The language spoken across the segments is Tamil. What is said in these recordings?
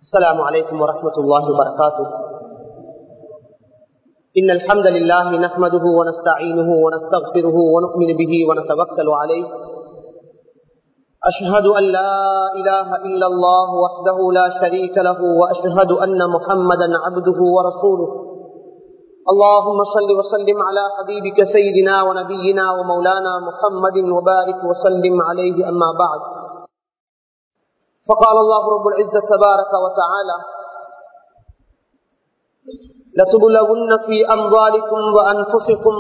السلام عليكم ورحمة الله وبركاته. إن الحمد لله نحمده ونستعينه ونستغفره ونؤمن به ونتوكل عليه. أشهد أن لا إله إلا الله وحده لا شريك له وأشهد أن محمدا عبده ورسوله. اللهم صل وسلم على حبيبك سيدنا ونبينا ومولانا محمد وبارك وسلم عليه. أما بعد، فقال الله رب العزة تبارك وتعالى: لتبلغن في أموالكم وأنفسكم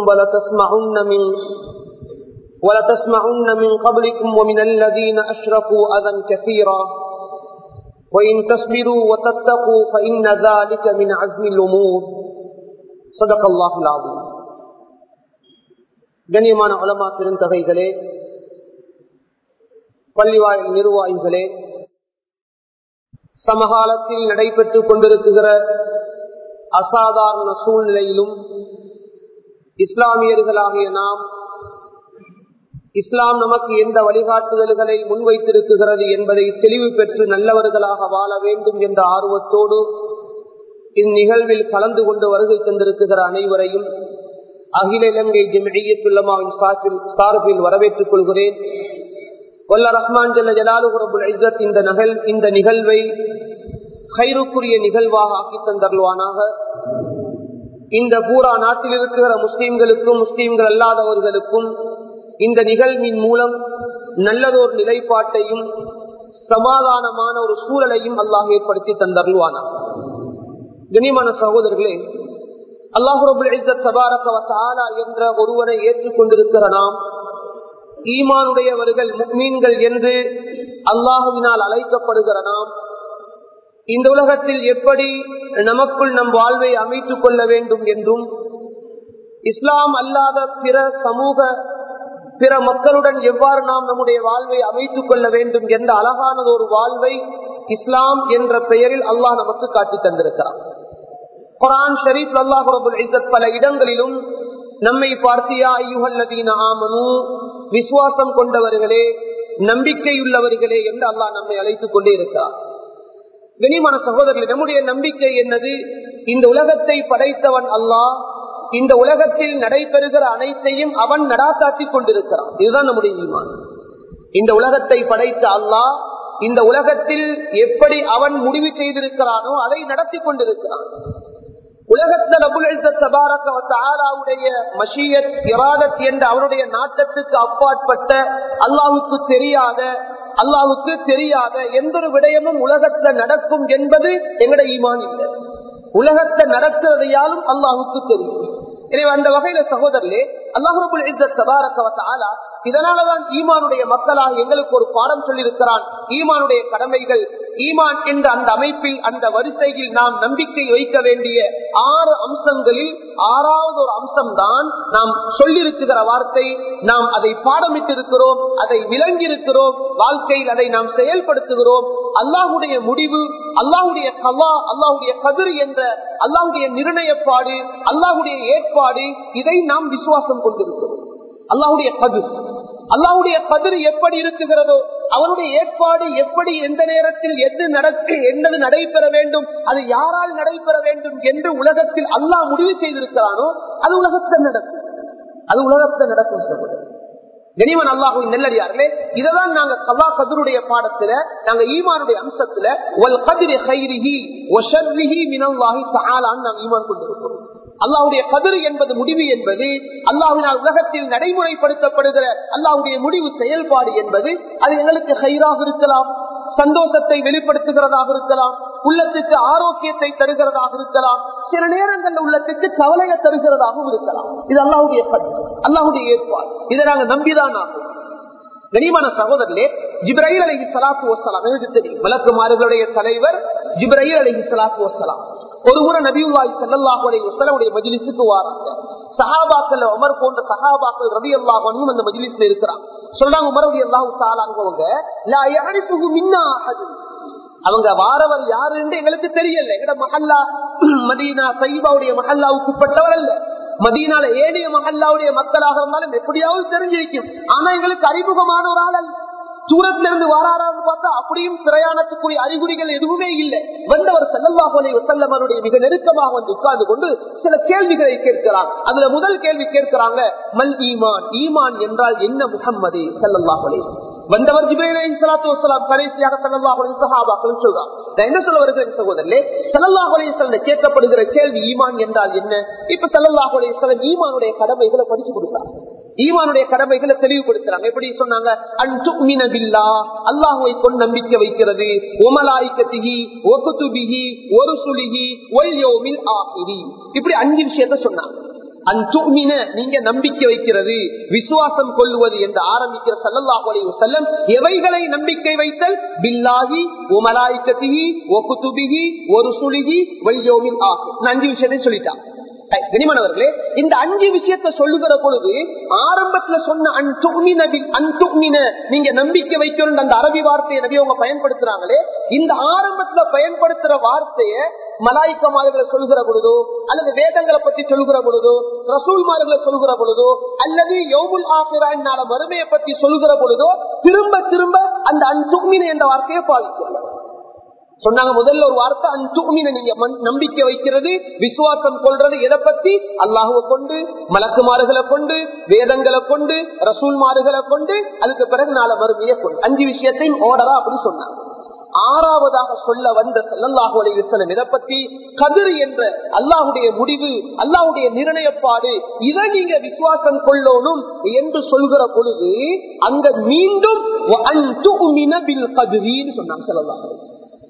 ولتسمعن من قبلكم ومن الذين أشركوا أذى كثيرا وإن تصبروا وتتقوا فإن ذلك من عزم الأمور. صدق الله العظيم. கண்ணியமான உலமா பெருந்தகைகளே, பள்ளிவாயில் நிர்வாகிகளே, சமகாலத்தில் நடைபெற்றுக் கொண்டிருக்கிற அசாதாரண சூழ்நிலையிலும் இஸ்லாமியர்களாகிய நாம் இஸ்லாம் நமக்கு எந்த வழிகாட்டுதல்களை முன்வைத்திருக்கிறது என்பதை தெளிவு பெற்று நல்லவர்களாக வாழ வேண்டும் என்ற ஆர்வத்தோடு இந்நிகழ்வில் கலந்து கொண்டு வருகை தந்திருக்கிற அனைவரையும் அகில இலங்கை ஜம்இய்யத்துல் உலமாவின் சார்பில் வரவேற்றுக் கொள்கிறேன். வல்ல ரஹ்மான் ஜல்ல ஜலாலுஹு ரப்புல் இஸ்ஸத் இந்த நிகழ்வை கைருக்குரிய நிகழ்வாக ஆக்கி தந்தருள்வானாக. இந்த பூரா நாட்டில் இருக்கிற முஸ்லீம்களுக்கும் முஸ்லீம்கள் அல்லாதவர்களுக்கும் இந்த நிகழ்வின் மூலம் நல்லதொரு நிலைப்பாட்டையும் சமாதானமான ஒரு சூழலையும் அல்லாஹ் ஏற்படுத்தி தந்தருள்வானாக. கண்ணியமான சகோதரர்களே, அல்லாஹ் ரப்புல் இஸ்ஸத் தபாரக வ தஆலா என்ற ஒருவரை ஏற்றுக்கொண்டிருக்கிற நாம் ஈமானுடையவர்கள், முஃமின்கள் என்று அல்லாஹுவினால் அழைக்கப்படுகிற நாம் இந்த உலகத்தில் எப்படி நமக்குள் நம் வாழ்வை அமைத்துக் கொள்ள வேண்டும் என்றும், இஸ்லாம் அல்லாத பிற மக்களுடன் எவ்வாறு நாம் நம்முடைய வாழ்வை அமைத்துக் கொள்ள வேண்டும் என்ற அழகானது ஒரு வாழ்வை இஸ்லாம் என்ற பெயரில் அல்லாஹ் நமக்கு காட்டி தந்திருக்கிறார். குர்ஆன் ஷரீஃப் அல்லாஹ் ரப்புல் இஸ்ஸத் பல இடங்களிலும் நம்மை பார்த்தியா அய்யுஹல்லதீன ஆமனூ, விசுவாசம் கொண்டவர்களே, நம்பிக்கையுள்ளவர்களே என்று அல்லாஹ் நம்மை அழைத்துக் கொண்டே இருக்கிறார். கண்ணியமான சகோதரர்களே, நம்முடைய நம்பிக்கை என்னது? இந்த உலகத்தை படைத்தவன் அல்லாஹ், இந்த உலகத்தில் நடைபெறுகிற அனைத்தையும் அவன் நடாத்தாட்டி கொண்டிருக்கிறான். இதுதான் நம்முடைய ஈமான். இந்த உலகத்தை படைத்த அல்லாஹ் இந்த உலகத்தில் எப்படி அவன் முடிவு செய்திருக்கிறானோ அதை நடத்தி கொண்டிருக்கிறான். உலகத்தில் ரப்புல் இஸ்ஸத் தபாரக வ தஆலாவுடைய மஷியத், இராதத் என்ற அவருடைய நாட்டத்துக்கு அப்பாற்பட்ட அல்லாஹ்வுக்கு தெரியாத எந்த ஒரு விடயமும் உலகத்தில் நடக்கும் என்பது எங்களுடைய ஈமான் இல்லை. உலகத்தை நடக்கிறதையாலும் அல்லாஹ்வுக்கு தெரியும். எனவே அந்த வகையில சகோதரர்களே, அல்லாஹ் ரப்புல் இஸ்ஸத் தபாரக வ தஆலா இதனாலதான் ஈமானுடைய மக்களாக எங்களுக்கு ஒரு பாடம் சொல்லியிருக்கிறான். ஈமானுடைய கடமைகள், ஈமான் என்ற அந்த அமைப்பில், அந்த வரிசையில் நாம் நம்பிக்கை வைக்க வேண்டிய 6 அம்சங்களில் 6வது ஒரு அம்சம் தான் நாம் சொல்லியிருக்கிற வார்த்தை. நாம் அதை பாடமிட்டிருக்கிறோம், அதை விளங்கியிருக்கிறோம், வாழ்க்கையில் அதை நாம் செயல்படுத்துகிறோம். அல்லாஹுடைய முடிவு, அல்லாஹுடைய கலா, அல்லாஹுடைய கதிர் என்ற அல்லாஹுடைய நிர்ணயப்பாடு, அல்லாஹுடைய ஏற்பாடு, இதை நாம் விசுவாசம் கொண்டிருக்கிறோம். அல்லாஹுடைய கதிர் எப்படி இருக்குகிறதோ, அவருடைய ஏற்பாடு எப்படி, எந்த நேரத்தில் என்னது நடைபெற வேண்டும், அது யாரால் நடைபெற வேண்டும் என்று உலகத்தில் அல்லாஹ் முடிவு செய்திருக்கிறானோ அது உலகத்தில் நடக்கும் சகோதரர். கனிமன் அல்லாஹுவின் நெல்லடியார்களே, இதெல்லாம் நாங்க கலா கதிருடைய பாடத்துல, நாங்க ஈமானுடைய அம்சத்துல வல் கதிரி கைரிஹி வ ஷர்ரிஹி மினல்லாஹி தஆலான்னு நாம் ஈமான் கொண்டிருக்கிறோம். அல்லாஹ்வுடைய கதிர் என்பது, முடிவு என்பது, அல்லாஹ்வினால் உலகத்தில் நடைமுறைப்படுத்தப்படுகிற அல்லாஹ்வுடைய முடிவு செயல்பாடு என்பது, அது எங்களுக்கு கைராக இருக்கலாம், சந்தோஷத்தை வெளிப்படுத்துகிறதாக இருக்கலாம், உள்ளத்துக்கு ஆரோக்கியத்தை தருகிறதாக இருக்கலாம், சில நேரங்களில் உள்ளத்துக்கு கவலையை தருகிறதாகவும் இருக்கலாம். இது அல்லாஹ்வுடைய கதிர், அல்லாஹ்வுடைய ஏற்பாடு. இதை நாங்கள் நம்பிதான் ஆகும். கனிமான சகோதரர்களே, ஜிப்ரீல் அலைஹிஸ்ஸலாத்து வஸ்ஸலாம், எனக்கு தெரியும் மலக்குமார்களுடைய தலைவர் ஜிப்ரீல் அலைஹிஸ்ஸலாத்து வஸ்ஸலாம் ஒரு முறை நபியுல்லாஹி ஸல்லல்லாஹு அலைஹி வஸல்லம் உடைய மஜ்லிஸுக்கு வராங்க. சஹாபாக்கள், உமர் போன்ற சஹாபாக்கள் ரலியல்லாஹு அன்ஹும் அந்த மஜ்லிஸ்ல இருக்கிறாங்க. சொல்றாங்க, உமர் ரலியல்லாஹு தஆலா அன்ஹுவங்க லா யஅரிஃபுஹு மின்னா அஹத், அவங்க வாரவர் யாரு என்று எங்களுக்கு தெரியல. எங்கட மஹல்லா மதீனா தைபாவுடைய மஹல்லாவுக்கு பட்டவர் அல்ல, மதீனால ஏனைய மஹல்லாவுடைய மக்களாக இருந்தாலும் எப்படியாவது தெரிஞ்சிருக்கும். ஆனா எங்களுக்கு அறிமுகமான ஒரு ஆள் அல்ல. தூரத்துல இருந்து வாராரான்னு பார்த்தா அப்படியும் பிரயாணத்துக்குரிய அறிகுறிகள் எதுவுமே இல்லை. வந்தவர் ஸல்லல்லாஹு அலைஹி வஸல்லம் அவருடைய மிக நெருக்கமாக வந்து உட்கார்ந்து கொண்டு சில கேள்விகளை கேட்கிறார். அதுல முதல் கேள்வி கேட்கிறாங்க, மல் ஈமான், ஈமான் என்றால் என்ன முஹம்மதே ஸல்லல்லாஹு அலைஹி வஸல்லம். வந்தவர் ஜிப்ரீல் அலைஹிஸ்ஸலாத்து வஸ்ஸலாம் கடைசியாக ஸல்லல்லாஹு அலைஹி சஹாபாக்கள் சொல்றாங்க. நான் என்ன சொல்ல வருகிறேன் சகோதரர்களே, ஸல்லல்லாஹு அலைஹி வஸல்லம் கேட்கப்படுகிற கேள்வி ஈமான் என்றால் என்ன. இப்ப ஸல்லல்லாஹு அலைஹி வஸல்லம் ஈமானுடைய கடமைகளை படிச்சு கொடுத்தாங்க. ஈமானுடைய கடமைகளை தெளிவுபடுத்துறாங்க. எப்படி சொன்னாங்க, அன்துமின பில்லாஹ், அல்லாஹ்வை கொண்டு நம்பிக்கை வைக்கிறது, வமலாயிகத்திஹி வகுதுபிஹி வருசுலிஹி வல் யௌமில் ஆகிரி. இப்படி 5 விஷயத்தை சொன்னாங்க. அன்துமின நீங்க நம்பிக்கை வைக்கிறது, விசுவாசம் கொள்வது என்று ஆரம்பிக்கிற ஸல்லல்லாஹு அலைஹி வஸல்லம் எவைகளை நம்பிக்கை வைத்தல், பில்லாஹி வமலாயிகத்திஹி வகுதுபிஹி வருசுலிஹி வல் யௌமில் ஆகிர். 5 விஷயத்தை சொல்லிட்டாங்க. கனிமனவர்களே, இந்த 5 விஷயத்தை சொல்லுகிற பொழுது ஆரம்பத்துல சொன்ன அன்துமின நீங்க நம்பிக்கை வைக்கணும் அந்த அரபி வார்த்தையை நபி அவங்க பயன்படுத்துறாங்களே, இந்த ஆரம்பத்துல பயன்படுத்துற வார்த்தையை மலாய்க்கமார்களை சொல்லுகிற பொழுதோ அல்லது வேதங்களை பத்தி சொல்லுகிற பொழுதோ ரசூல்மார்களை சொல்லுகிற பொழுதோ அல்லது யௌமுல் ஆகிரா என்னால மறுமையை பத்தி சொல்லுகிற பொழுதோ திரும்ப திரும்ப அந்த அன்துமின என்ற வார்த்தையை பாவிக்கிறாங்க. சொன்னாங்க முதல்ல ஒரு வார்த்தை அன்துமின, நீங்க நம்பிக்கை வைக்கிறது, விசுவாசம் கொள்றது எதை பத்தி, அல்லாஹுவை கொண்டு, மலக்குமார்களை கொண்டு, வேதங்களை கொண்டு, ரசூல்மார்களை கொண்டு, அதுக்கு பிறகு நாளை மறுமையை கொண்டு. 5 விஷயத்தையும் ஓடரா அப்படி சொன்னாங்க. 6வதாக சொல்ல வந்த ஸல்லல்லாஹு அலைஹி வஸல்லம் இதை பத்தி கதிர் என்ற அல்லாஹுடைய முடிவு, அல்லாஹுடைய நிர்ணயப்பாடு, இதை நீங்க விசுவாசம் கொள்ளணும் என்று சொல்கிற பொழுது அங்க மீண்டும் வஅன்துமின பில் கத்ரின்னு சொன்னாங்க ஸல்லல்லாஹு அலைஹி வஸல்லம்.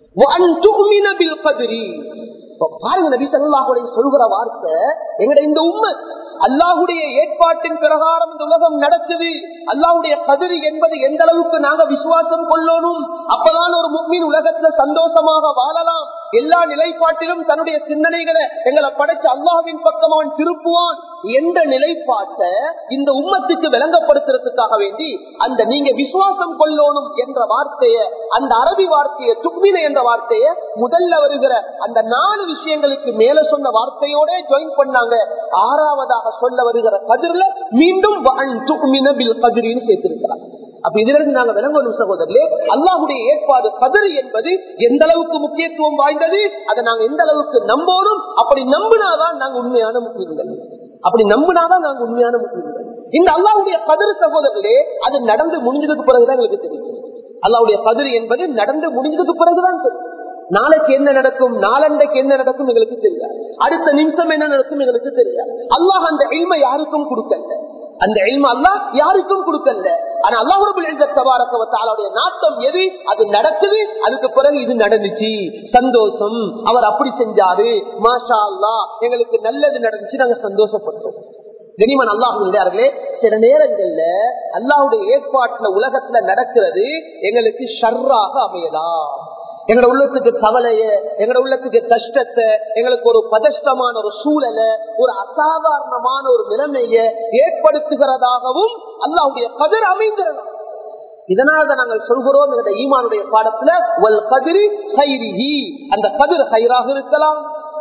பாருங்க, நபி ஸல்லல்லாஹு அலைஹி வஸல்லம் சொல்கிற வார்த்தை, எங்கட இந்த உம்மத் அல்லாஹுடைய ஏற்பாட்டின் பிரகாரம் இந்த உலகம் நடக்குது, அல்லாஹுடைய கதிர் என்பது எந்த அளவுக்கு நாங்க விசுவாசம் கொள்ளணும், அப்பதான் ஒரு முஃமின் உலகத்துல சந்தோஷமாக வாழலாம். எல்லா நிலைப்பாட்டிலும் தன்னுடைய சிந்தனைகளை எங்களை படைச்ச அல்லாஹ்வின் பக்கம் அவன் திருப்புவான் என்ற நிலைப்பாட்டை இந்த உம்மத்துக்கு விளங்கப்படுத்துறதுக்காக வேண்டி அந்த நீங்க விசுவாசம் கொள்ளணும் என்ற வார்த்தையை, அந்த அரபி வார்த்தையை துக்மின என்ற வார்த்தையை முதல்ல வருகிற அந்த 4 விஷயங்களுக்கு மேல சொன்ன வார்த்தையோட ஜாயின் பண்ணாங்க. 6வதாக சொல்ல வருகிற கதிர்ல மீண்டும் சேர்த்திருக்கிறார். அப்ப இதுல இருந்து நாங்க விளங்கணும் சகோதரர்களே, அல்லாஹுடைய ஏற்பாடு கதிர் என்பது எந்த அளவுக்கு முக்கியத்துவம் வாய்ந்தது, அதை நாங்க எந்த அளவுக்கு நம்பணும். அப்படி நம்பினாதான் நாங்க உண்மையான முஸ்லிம்கள். அப்படி நம்பினாதான் நாங்க உண்மையான முஸ்லிம்கள். இந்த அல்லாஹுடைய கதிர் சகோதரர்களே, அது நடந்து முடிஞ்சதுக்கு பிறகுதான் எங்களுக்கு தெரியும். அல்லாஹுடைய கதிர் என்பது நடந்து முடிஞ்சதுக்கு பிறகுதான் தெரியும். நாளைக்கு என்ன நடக்கும், நாளண்டைக்கு என்ன நடக்கும் எங்களுக்கு தெரியாது, அடுத்த நிமிஷம் என்ன நடக்கும் எங்களுக்கு தெரியாது. அல்லாஹ் அந்த இல்மை யாருக்கும் கொடுக்கல, அந்த இல்மை அல்லாஹ் யாருக்கும் கொடுக்கல. ஆனா அல்லாஹ் ரப்பல் இஸ்ஸத் தபாரக வ தஆலாவுடைய நாட்டம் எது, அது நடக்குது. அதுக்கு பிறகு இது நடந்துச்சு, சந்தோஷம், அவர் அப்படி செஞ்சாரு, மாஷா அல்லாஹ், எங்களுக்கு நல்லது நடந்துச்சு, நாங்க சந்தோஷப்பட்டோம். கனிமன் அல்லாஹ்விலே சில நேரங்கள்ல அல்லாஹ்வுடைய ஏற்பாட்டுல உலகத்துல நடக்கிறது எங்களுக்கு ஷர்ராக அமையலாம். எங்களோட உள்ளத்துக்கு கவலைய, எங்களோட உள்ளத்துக்கு கஷ்டத்தை, எங்களுக்கு ஒரு பதஷ்டமான ஒரு சூழலை, ஒரு அசாதாரணமான ஒரு நிலைமைய ஏற்படுத்துகிறதாகவும் அல்லாஹ்வுடைய கதிர் அமைகிறது. இதனால்தான் நாங்கள் சொல்கிறோம் இந்த ஈமானுடைய பாடத்துல வல் கதிரி கைரிஹி, அந்த கதிர் கைராக இருக்கலாம்,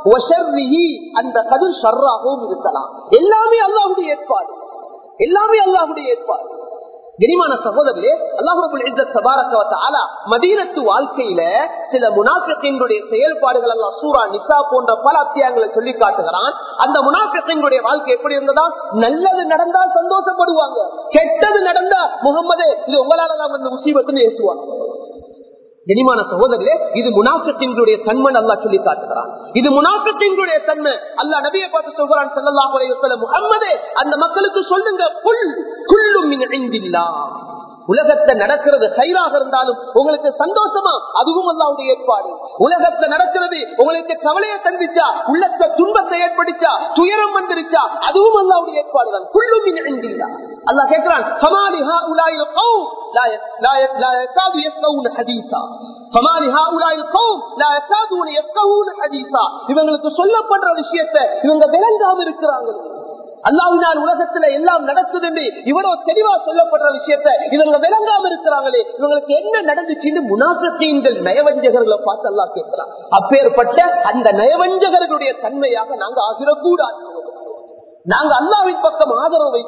அந்த கதிர் ஷர்ராகவும் இருக்கலாம். எல்லாமே அல்லாஹ்வுடைய ஏற்பாடு, எல்லாமே அல்லாஹ்வுடைய ஏற்பாடு. கனிமான சகோதரர்களே, அல்லாஹ் ரப்பல் இஸ்ஸத் தபாரக வ தஆலா மதீனத்து வாழ்க்கையில சில முனாஃபிகீன்களுடைய செயல்பாடுகள் அல்லாஹ் சூரா நிசா போன்ற பல அத்தியாயங்களை சொல்லி காட்டுகிறான். அந்த முனாஃபிகீன்களுடைய வாழ்க்கை எப்படி இருந்ததா, நல்லது நடந்தா சந்தோஷப்படுவாங்க, கெட்டது நடந்தா முகம்மதே இது உங்களால தான் வந்து முசீபத்துன்னு பேசுவாங்க. கனிமான சகோதரர்களே, இது முனாஃபிகீன்களுடைய தன்மை அல்லாஹ் சொல்லி காட்டுகிறான். இது முனாஃபிகீன்களுடைய தன்மை. அல்லாஹ் நபியை பார்த்து சொல்கிறான் ஸல்லல்லாஹு அலைஹி வஸல்லம், முஹம்மதே அந்த மக்களுக்கு சொல்லுங்க, குல் குல்லு மின் இன்தில்லாஹ், உலகத்துல நடக்கிறது கைராக இருந்தாலும் உங்களுக்கு சந்தோஷமா, அதுவும் அல்லாஹ்வுடைய ஏற்பாடு. உலகத்துல நடக்கிறது உங்களுக்கு கவலையை தந்துச்சா, உள்ளத்த துன்பத்தை ஏற்படுச்சா, துயரம் வந்துருச்சா, அதுவும் அல்லாஹ்வுடைய ஏற்பாடு தான். குல்லு மின் இன்தில்லாஹ். அல்லாஹ் கேட்கிறான், ஃபமாலி ஹாஉலாஇல் கௌம் லா யகாது யஃகவுன ஹதீஸா, ஃபமாலி ஹாஉலாஇல் கௌம் லா யகாதுன யஃகவுன ஹதீஸா. இவங்களுக்கு சொல்லப்படுற விஷயத்தை இவங்க விளங்காம இருக்கிறாங்க. அல்லாஹ்வினால் உலகத்துல எல்லாம் நடக்குது என்று இவ்வளவு தெளிவா சொல்லப்படுற விஷயத்தை இவங்க விளங்காம இருக்கிறாங்களே, இவங்களுக்கு என்ன நடந்துச்சுன்னு முனாஃபிகீன்கள் நயவஞ்சகர்களை பார்த்து அல்லாஹ் கேட்கிறான். அப்பேற்பட்ட அந்த நயவஞ்சகர்களுடைய தன்மையாக நாங்க ஆகிடக்கூடாது. நாங்க அல்லாஹ்வின் பக்கம் ஆதரவு வைப்போம்.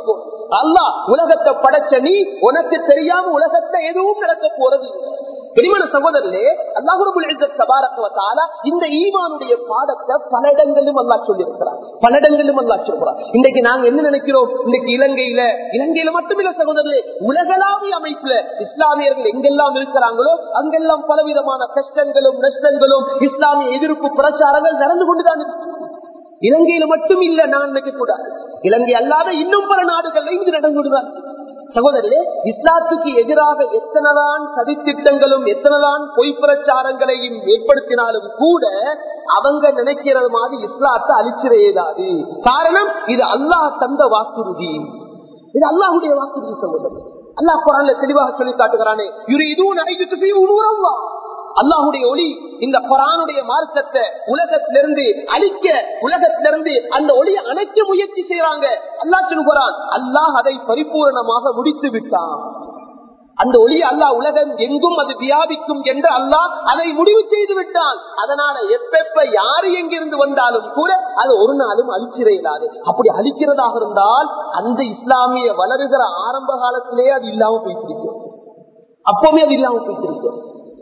அல்லாஹ் உலகத்தை படைச்ச நீ உனக்கு தெரியாம உலகத்தை எதுவும் நடக்க போறது பெரியமான சகோதரர்களே, அல்லாஹ் ரப்பல் இஸ்ஸத் தபாரக வ தஆலா இந்த ஈமானுடைய பாடத்தை பல இடங்களிலும் அல்லாஹ் சொல்லியிருக்கிறார். பல இடங்களிலும் அல்லாஹ் சொல்றார். இன்னைக்கு நாங்க என்ன நினைக்கிறோம், இன்னைக்கு இலங்கையில மட்டுமில்ல சகோதரர்களே, உலகளாவிய அமைப்புல இஸ்லாமியர்கள் எங்கெல்லாம் இருக்கிறாங்களோ அங்கெல்லாம் பலவிதமான கஷ்டங்களும் நஷ்டங்களும் இஸ்லாமிய எதிர்ப்பு பிரச்சாரங்கள் நடந்து கொண்டுதான் இருக்கு. இலங்கையில மட்டும் இல்ல, நான் நினைக்க கூடாது, இலங்கை அல்லாத இன்னும் பல நாடுகள்ல இது நடந்து கொண்டுதான். சகோதரர்களே, இஸ்லாத்துக்கு எதிராக எத்தனைதான் சதித்திட்டங்களும் எத்தனைதான் பொய் பிரச்சாரங்களையும் ஏற்படுத்தினாலும் கூட அவங்க நினைக்கிறது மாதிரி இஸ்லாத்தை அழிச்சிடேதாது. காரணம், இது அல்லாஹ் தந்த வாக்குறுதி, இது அல்லாஹுடைய வாக்குறுதி. சகோதரர், அல்லாஹ் குர்ஆன்ல தெளிவாக சொல்லி காட்டுகிறானே, யுரீதூன அன் யுத்ஃபிஉ நூரல்லாஹ். அல்லாஹுடைய ஒளி இந்த குர்ஆனுடைய மார்க்கத்தை உலகத்திலிருந்து அழிக்க, உலகத்திலிருந்து அந்த ஒளியை அணைக்க முயற்சி செய்யறாங்க. அல்லாஹ் சொல்கிறான், அல்லாஹ் அதை பரிபூரணமாக முடித்து விட்டான். அந்த ஒளி அல்லாஹ் உலகம் எங்கும் அது வியாபிக்கும் என்று அல்லாஹ் அதை முடிவு செய்து விட்டான். அதனால எப்ப யாரு எங்கிருந்து வந்தாலும் கூட அது ஒரு நாளும் அழிச்சிடாது. அப்படி அழிக்கிறதாக இருந்தால் அந்த இஸ்லாமிய வளருகிற ஆரம்ப காலத்திலேயே அது இல்லாம போய்த்திருக்கும், அப்பவுமே அது இல்லாம போய்த்திருக்கும்.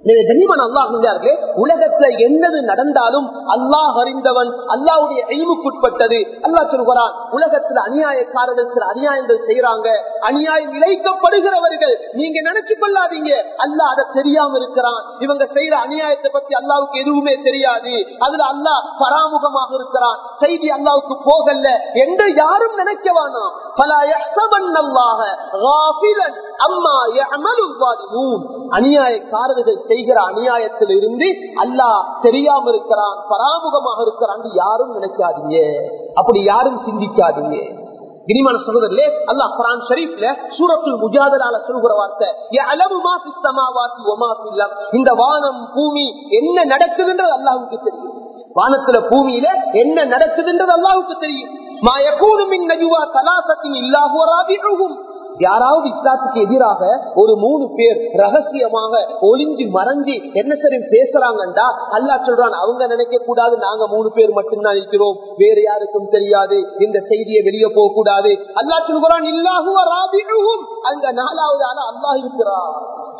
உலகத்துல என்னது நடந்தாலும் அல்லாஹ் அறிந்தவன், அல்லாஹ்வுடைய இல்முக்குட்பட்டது. அல்லாஹ் சொல்கிறான், உலகத்துல அநியாயக்காரர்கள் சில அநியாயங்கள் செய்யறாங்க, அநியாயம் இழைக்கப்படுகிறவர்கள் நீங்க நினைச்சு கொள்ளாதீங்க அல்லாஹ் அதை தெரியாம இருக்கிறான், இவங்க செய்யற அநியாயத்தை பத்தி அல்லாஹ்வுக்கு எதுவுமே தெரியாது, அதுல அல்லாஹ் பராமுகமாக இருக்கிறான், செய்தி அல்லாஹ்வுக்கு போகல என்று யாரும் நினைக்க வேணாம். ஃபலா யஹ்ஸபன்னல்லாஹ காஃபிலன் அம்மா யஅமலு ஸாலிமூன். அநியாயக்காரர்கள் செய்கிற அநியாயத்தில் இருந்து அல்லாஹ் தெரியாம இருக்கிறான், பராமுகமாக இருக்கிறான் யாரும் நினைக்காதீங்க, அப்படி யாரும் சிந்திக்காதீங்க. கிரிமான சகோதரர்களே, அல்லாஹ் குர்ஆன் ஷரீஃப்ல சூரத்துல் முஜாதலால சொல்கிற வார்த்தை, யஅலமு மா ஃபிஸ் ஸமாவாதி வ மா ஃபில் அர்த். இந்த வானம் பூமி என்ன நடக்குதுன்றது அல்லாஹ்வுக்கு தெரியும். வானத்துல பூமியில என்ன நடக்குதுன்றது அல்லாஹ்வுக்கு தெரியும். மா யகூனு மின் நஜ்வா ஸலாஸத்தின் இல்லா ஹுவ ராபிஉஹும். யாராவது இஸ்லாத்துக்கு எதிராக ஒரு 3 பேர் ரகசியமாக ஒளிஞ்சு மறைஞ்சி என்ன சரி பேசுறாங்கண்டா அல்லாஹ் சொல்றான், அவங்க நினைக்க கூடாது நாங்க 3 பேர் மட்டும்தான் இருக்கிறோம், வேற யாருக்கும் தெரியாது, இந்த செய்தியை வெளியே போக கூடாது. அல்லாஹ் சொல்றான், இல்லாஹு ராபிஉஹும். அங்க 4வது ஆளா அல்லாஹ் இருக்கிறான்,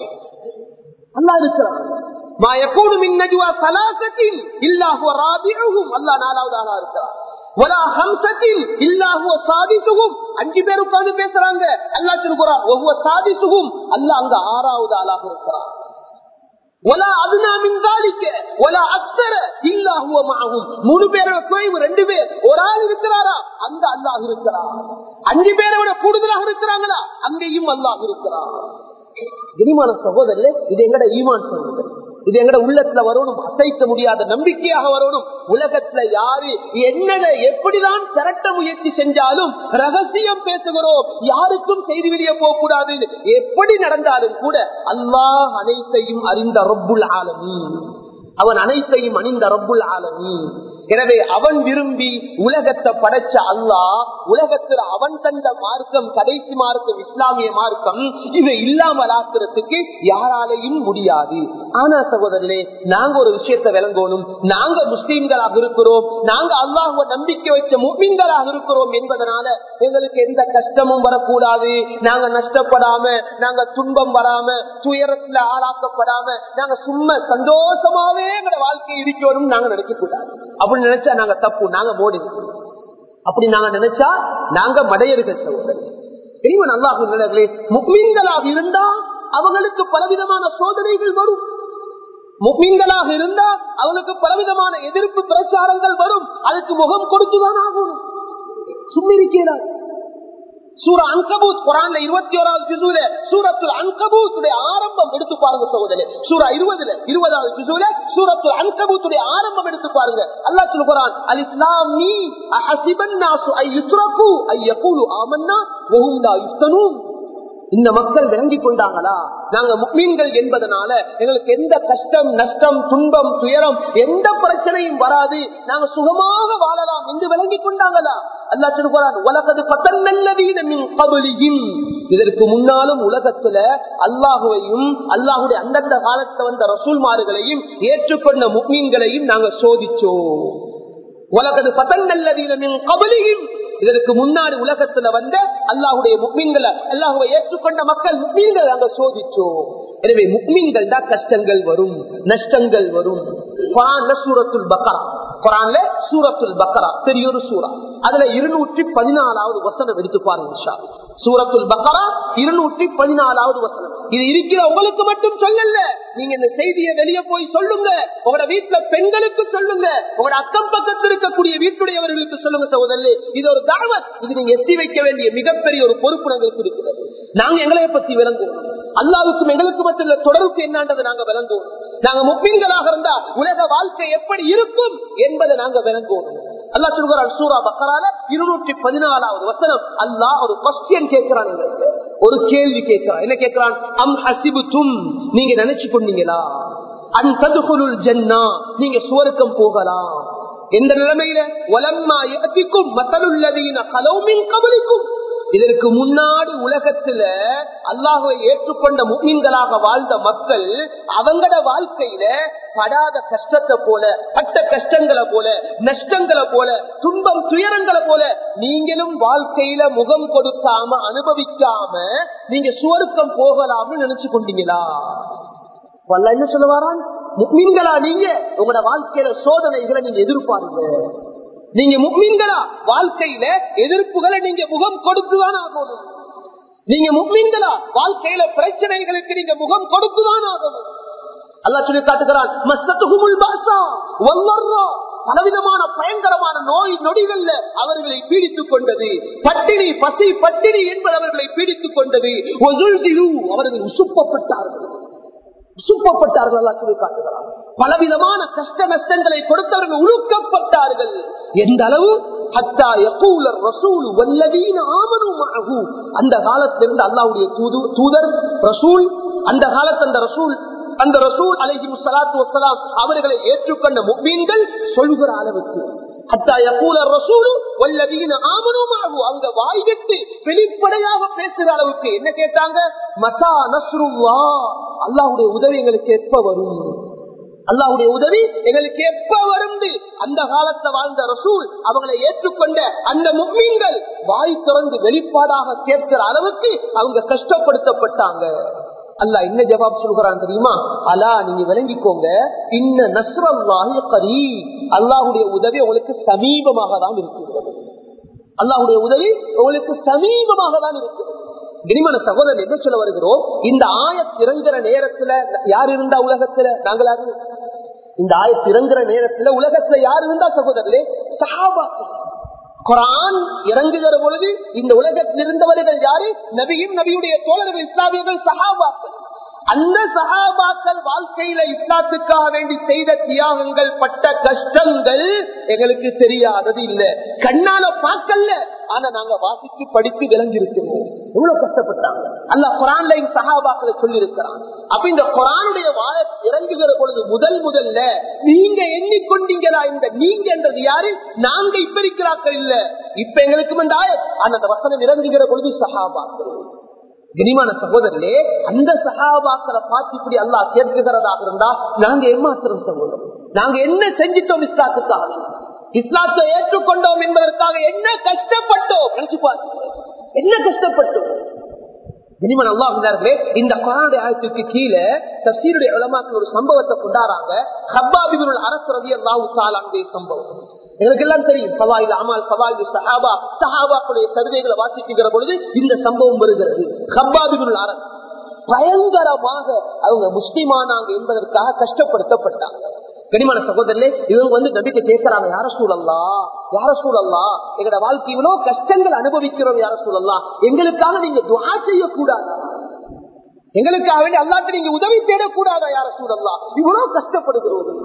அல்லாஹ் இருக்கிறான். மா யகூனு மின் நஜ்வா ஸலாஸத்தின் இல்லா ஹுவ ராபிஉஹும். அல்லாஹ் 4வது ஆளா இருக்கிறான். வலா ஹம்ஸத்தின் இல்லா ஹுவ சாதிசுஹும். 5 பேர் உட்கார்ந்து பேசுறாங்க, அல்லாஹ் சொல்றான் வஹுவ சாதிசுஹும். அல்லாஹ் அங்க 6வது ஆளாக இருக்கிறான். வலா அத்னா மின் ذلك வலா அக்ஸர இல்லா ஹுவ மஅஹும். 3 பேரோட குறைவு 2 பேர், ஒரு ஆள் இருக்கிறாரா அங்க அல்லாஹ் இருக்கிறான். 5 பேரை விட கூடுதலாக இருக்கிறாங்களா அங்கேயும் அல்லாஹ் இருக்கிறான். கனிமான சகோதரர்களே, இது எங்கட ஈமான் சகோதரர், இது எங்கட உள்ளத்துல வரணும், அசைக்க முடியாத நம்பிக்கையாக வரணும். உலகத்துல யாரு என்னதை எப்படிதான் திரட்ட முயற்சி செஞ்சாலும் ரகசியம் பேசுகிறோம், யாருக்கும் செய்தி வெளியே போக கூடாது, எப்படி நடந்தாலும் கூட அல்லாஹ் அனைத்தையும் அறிந்த ரப்புல் ஆலமீன், அவன் அனைத்தையும் அணிந்த ரப்புல் ஆலமீன். எனவே அவன் விரும்பி உலகத்தை படைச்ச அல்லாஹ் உலகத்தில் அவன் தந்த மார்க்கம், கடைசி மார்க்கம் இஸ்லாமிய மார்க்கம், இதை இல்லாமல் ஆக்குறதுக்கு யாராலையும் முடியாது. ஆனா சகோதரர்களே, நாங்க ஒரு விஷயத்தை விளங்கணும், நாங்க முஸ்லீம்களாக இருக்கிறோம், நாங்க அல்லாஹ்வை நம்பிக்கை வச்ச முஃமின்களாக இருக்கிறோம் என்பதனால எங்களுக்கு எந்த கஷ்டமும் வரக்கூடாது, நாங்க நஷ்டப்படாம, நாங்க துன்பம் வராம, துயரத்துல ஆளாக்கப்படாம, நாங்க சும்மா சந்தோஷமாவே எங்களோட வாழ்க்கை இருக்கணும் நாங்க நினைக்க கூடாது. அப்படி நினைச்சா நாங்க தப்பு, நாங்க மோடி. அப்படி நாங்க நினைச்சா நாங்க மடையர்கள் சகோதரர்களே. இறைவன் அல்லாஹ்வுடைய முஃமின்களாக இருந்தா அவங்களுக்கு பலவிதமான சோதனைகள் வரும், முஃமின்களாக இருந்தா அவங்களுக்கு பலவிதமான எதிர்ப்பு பிரச்சாரங்கள் வரும், அதுக்கு முகம் கொடுத்துதான் ஆகணும், சும்மிருக்கிறார். சூரா அன்கபூத் குர்ஆன்ல 21வது ஜுஸுல சூரத்துல் அன்கபூத்துடைய ஆரம்பம் எடுத்து பாருங்க சகோதரர்களே. சூரா 20வது ஜுஸுல சூரத்துல் அன்கபூத்துடைய ஆரம்பம் எடுத்து பாருங்க. அல்லாஹ் சொல்றான், அலிஃப் லாம் மீம் அஹஸிபன் நாஸு அய்யுத்ரகு அய்யகூலு ஆமன்னா வஹும் லா யுஃப்தனூன். இந்த மக்கள் விளங்கி கொண்டாங்களா நாங்க முஃமின்கள் என்பதனால எங்களுக்கு எந்த கஷ்டம் நஷ்டம் துன்பம் துயரம் எந்த பிரச்சனையும் வராது, நாங்க சுகமாக வாழலாம் என்று விளங்கி கொண்டாங்களா? அல்லாஹ் சொல்றான், வலகத் ஃபதன்னல்லதீன மின் கப்லிஹிம். இதற்கு முன்னாலும் உலகத்துல அல்லாஹ்வையும் அல்லாஹ்வுடைய அந்தந்த காலத்துல வந்த ரசூல்மார்களையும் ஏற்றுக்கொண்ட முஃமின்களையும் நாங்க சோதிச்சோம். வலகத் ஃபதன்னல்லதீன மின் கப்லிஹிம். இதற்கு முன்னாடி உலகத்துல வந்த அல்லாஹுடைய முக்மீன்களை அல்லாஹுவை ஏற்றுக்கொண்ட மக்கள் முக்மீன்கள் நாங்க சோதிச்சோம். எனவே முக்மீன்கள் தான் கஷ்டங்கள் வரும், நஷ்டங்கள் வரும். குர்ஆன்ல சூரத்துல் பக்ரா, குர்ஆன்ல சூரத்துல் பக்ரா பெரிய ஒரு சூரா, அதுல 214வது வசனம் எடுத்து பாருங்க இன்ஷா அல்லாஹ். சூரத்துல் பக்ரா 214வது வசனம். இது இருக்கிற உங்களுக்கு மட்டும் சொல்லல, நீங்க இந்த செய்தியை வெளியே போய் சொல்லுங்க, உங்களோட வீட்டுல பெண்களுக்கு சொல்லுங்க, உங்களோட அக்கம் பக்கத்தில் இருக்கக்கூடிய வீட்டுடையவர்களுக்கு சொல்லுங்க சகோதரர்களே. இது ஒரு தாவத், இது நீங்க எத்தி வைக்க வேண்டிய மிகப்பெரிய ஒரு பொறுப்பு எங்களுக்கு இருக்கிறது. நாங்க எங்களை பத்தி விளங்குவோம், அல்லாஹ்வுக்கும் எங்களுக்கு மத்திய தொடர்பு என்னன்றது நாங்க விளங்குவோம். நாங்க முஃமின்களாக இருந்தா உலக வாழ்க்கை எப்படி இருக்கும் என்பதை நாங்க விளங்குவோம். அல்லாஹ் சொல்கிறார் சூரா பக்ரால 214வது வசனம். அல்லாஹ் ஒரு क्वेश्चन கேக்குறான், ஒரு கேள்வி கேக்குறான். என்ன கேக்குறான்? அம் ஹஸிபுதும், நீங்க நினைச்சு கொண்டீங்களா, அன் தத்குலுல் ஜன்னah, நீங்க சுவர்க்கம் போகலாம். எந்த நிலைமையில? வலம்மா யஅதிகும் மஸலுல் லதீன கலௌ மின் கப்லிகும், இதற்கு முன்னாடி உலகத்துல அல்லாஹ்வை ஏற்றுக்கொண்ட முஃமின்களாக வாழ்ந்த மக்கள் அவங்களோட வாழ்க்கையில படாத கஷ்டத்தை போல, பட்ட கஷ்டங்களை போல, நஷ்டங்களை போல, துன்பம் துயரங்களை போல நீங்களும் வாழ்க்கையில முகம் கொடுக்காம அனுபவிக்காம நீங்க சுவர்க்கம் போகலாம்னு நினைச்சு கொண்டீங்களா? அல்லாஹ் என்ன சொல்ல வரான்? முஃமின்களா நீங்க உங்களோட வாழ்க்கையில சோதனைகளை நீங்க எதிர்பாருங்க. நீங்க முஃமின்களா வாழ்க்கையில எதிர்ப்புகளை நீங்க முகம் கொடுத்துதான் ஆகணும். நீங்க முஃமின்களா வாழ்க்கையில பிரச்சனைகளுக்கு நீங்க முகம் கொடுத்துதான் ஆகணும். அல்லாஹ் சொல்லி காட்டுகிறான், மஸ்தத்துஹுமுல் பாஸா வல்லர்ரா, பலவிதமான பயங்கரமான நோய் நொடிகள்ல அவர்களை பீடித்துக் கொண்டது. பட்டினி, பசி பட்டினி என்பது அவர்களை பீடித்துக் கொண்டது. அவர்கள் உசுப்பப்பட்டார்கள், சுப்பப்பட்டார்கள். அல்லாஹ் சொல்லி காட்டுகிறார், பலவிதமான கஷ்ட நஷ்டங்களை கொடுத்தவர்கள் உழுக்கப்பட்டார்கள். எந்த அளவு? ஹத்தா யகூல ரசூல் வல்லதீன ஆமனூ மஅஹு, அந்த காலத்திலிருந்து அல்லாஹ்வுடைய தூதர் ரசூல், அந்த காலத்து அந்த ரசூல் அலைஹிஸ்ஸலாத்து வஸ்ஸலாம் அவர்களை ஏற்றுக்கொண்ட முஃமின்கள் சொல்கிற அளவுக்கு, ஹத்தா யகூல ரசூல் வல்லதீன ஆமனூ மஅஹு, அவங்க வாய்விட்டு வெளிப்படையாக பேசுற அளவுக்கு என்ன கேட்டாங்க? மதா நஸ்ருல்லாஹ், அல்லாஹ்வுடைய உதவி எங்களுக்கு எப்ப வரும், அல்லாஹ்வுடைய உதவி எங்களுக்கு எப்ப வரும்? அந்த காலத்துல வாழ்ந்த ரசூல் அவங்களை ஏற்றுக்கொண்ட அந்த முஃமின்கள் வாய் திறந்து வெளிப்பாடாக கேட்கிற அளவுக்கு அவங்க கஷ்டப்படுத்தப்பட்டாங்க. அல்லாஹ் என்ன ஜவாப் சொல்கிறான் தெரியுமா? அலா, நீங்க விளங்கிக்கோங்க, இன்ன நஸ்ரல்லாஹி கரீப், அல்லாஹ்வுடைய உதவி உங்களுக்கு சமீபமாக தான் இருக்கிறது. அல்லாஹ்வுடைய உதவி உங்களுக்கு சமீபமாக தான் இருக்கிறது. கனிமான சகோதரன், என்ன சொல்ல வருகிறோம்? இந்த ஆயத் இறங்குற நேரத்துல யார் இருந்தா உலகத்துல? நாங்களாக. இந்த ஆயத் இறங்குற நேரத்துல உலகத்துல யார் இருந்தா சகோதரர்களே? சஹாபாக்கள். குர்ஆன் இறங்குகிற பொழுது இந்த உலகத்தில் இருந்தவர்கள் யாரு? நபியும் நபியுடைய தோழர்கள், இஸ்லாமியர்கள், சஹாபாக்கள். அந்த சஹாபாக்கள் வாழ்க்கையில இஸ்லாத்துக்காக வேண்டி செய்த தியாகங்கள், பட்ட கஷ்டங்கள் எங்களுக்கு தெரியாதது இல்ல, கண்ணால பார்க்கல, ஆனா நாங்க வாசித்து படித்து விளங்கி இருக்கிறோம். எவ்வளவு கஷ்டப்பட்டாங்க அல்லாஹ் குர்ஆன்ல சஹாபாக்களை சொல்லி இருக்கிறான். அப்ப இந்த குர்ஆனுடைய வாயத் இறங்குகிற பொழுது முதல்ல நீங்க எண்ணிக்கொண்டீங்களா? இந்த நீங்க என்றது யாரு? நாங்க இப்ப இருக்கிறார்கள் இல்ல, இப்ப எங்களுக்கு அந்த ஆயத், ஆனா அந்த வசனம் இறங்குகிற பொழுது சஹாபாக்கள். கனிமான சகோதரர்களே, அந்த சஹாபாக்களை பார்த்து இப்படி அல்லாஹ் கேட்கிறதாக இருந்தா நாங்க ஏமாத்திரம் சகோதரர், நாங்க என்ன செஞ்சிட்டோம் இஸ்லாத்துக்காக? இஸ்லாத்தை ஏற்றுக்கொண்டோம் என்பதற்காக என்ன கஷ்டப்பட்டோம்? நினைச்சு பாருங்க, என்ன கஷ்டப்பட்டோம். கனிமன் அல்லாஹ்வினர்களே, இந்த குர்ஆனுடைய ஆயத்துக்கு கீழே தஃசீருடைய உலமாக்கள் ஒரு சம்பவத்தை கொண்டாடுறாங்க. ஹப்பாப் இப்னுல் அரஸ் ரலியல்லாஹு தஆலா அன்ஹுடைய சம்பவம் எங்களுக்கு எல்லாம் தெரியும். ஃபவாயில் அமால், ஃபவாயில் ஸஹாபா, ஸஹாபாக்களுடைய கவிதைகளை வாசிக்கிற பொழுது இந்த சம்பவம் வருகிறது. ஹப்பாப் இப்னுல் அரஸ் பயங்கரமாக அவங்க முஸ்லிமானாங்க என்பதற்காக கஷ்டப்படுத்தப்பட்டாங்க. கனிமான சகோதரர்களே, இவங்க நபிக்கு கேட்கிறாங்க, யார சூழல்லா, எங்களோட வாழ்க்கை இவ்வளவு கஷ்டங்கள் அனுபவிக்கிறோம், யார சூழல்லா, எங்களுக்காக நீங்க துஆ செய்யக்கூடாதா? எங்களுக்காக வேண்டி அல்லாஹ்ட்ட நீங்க உதவி தேடக்கூடாதா? யார சூழல்லா, இவ்வளவு கஷ்டப்படுகிறோம்.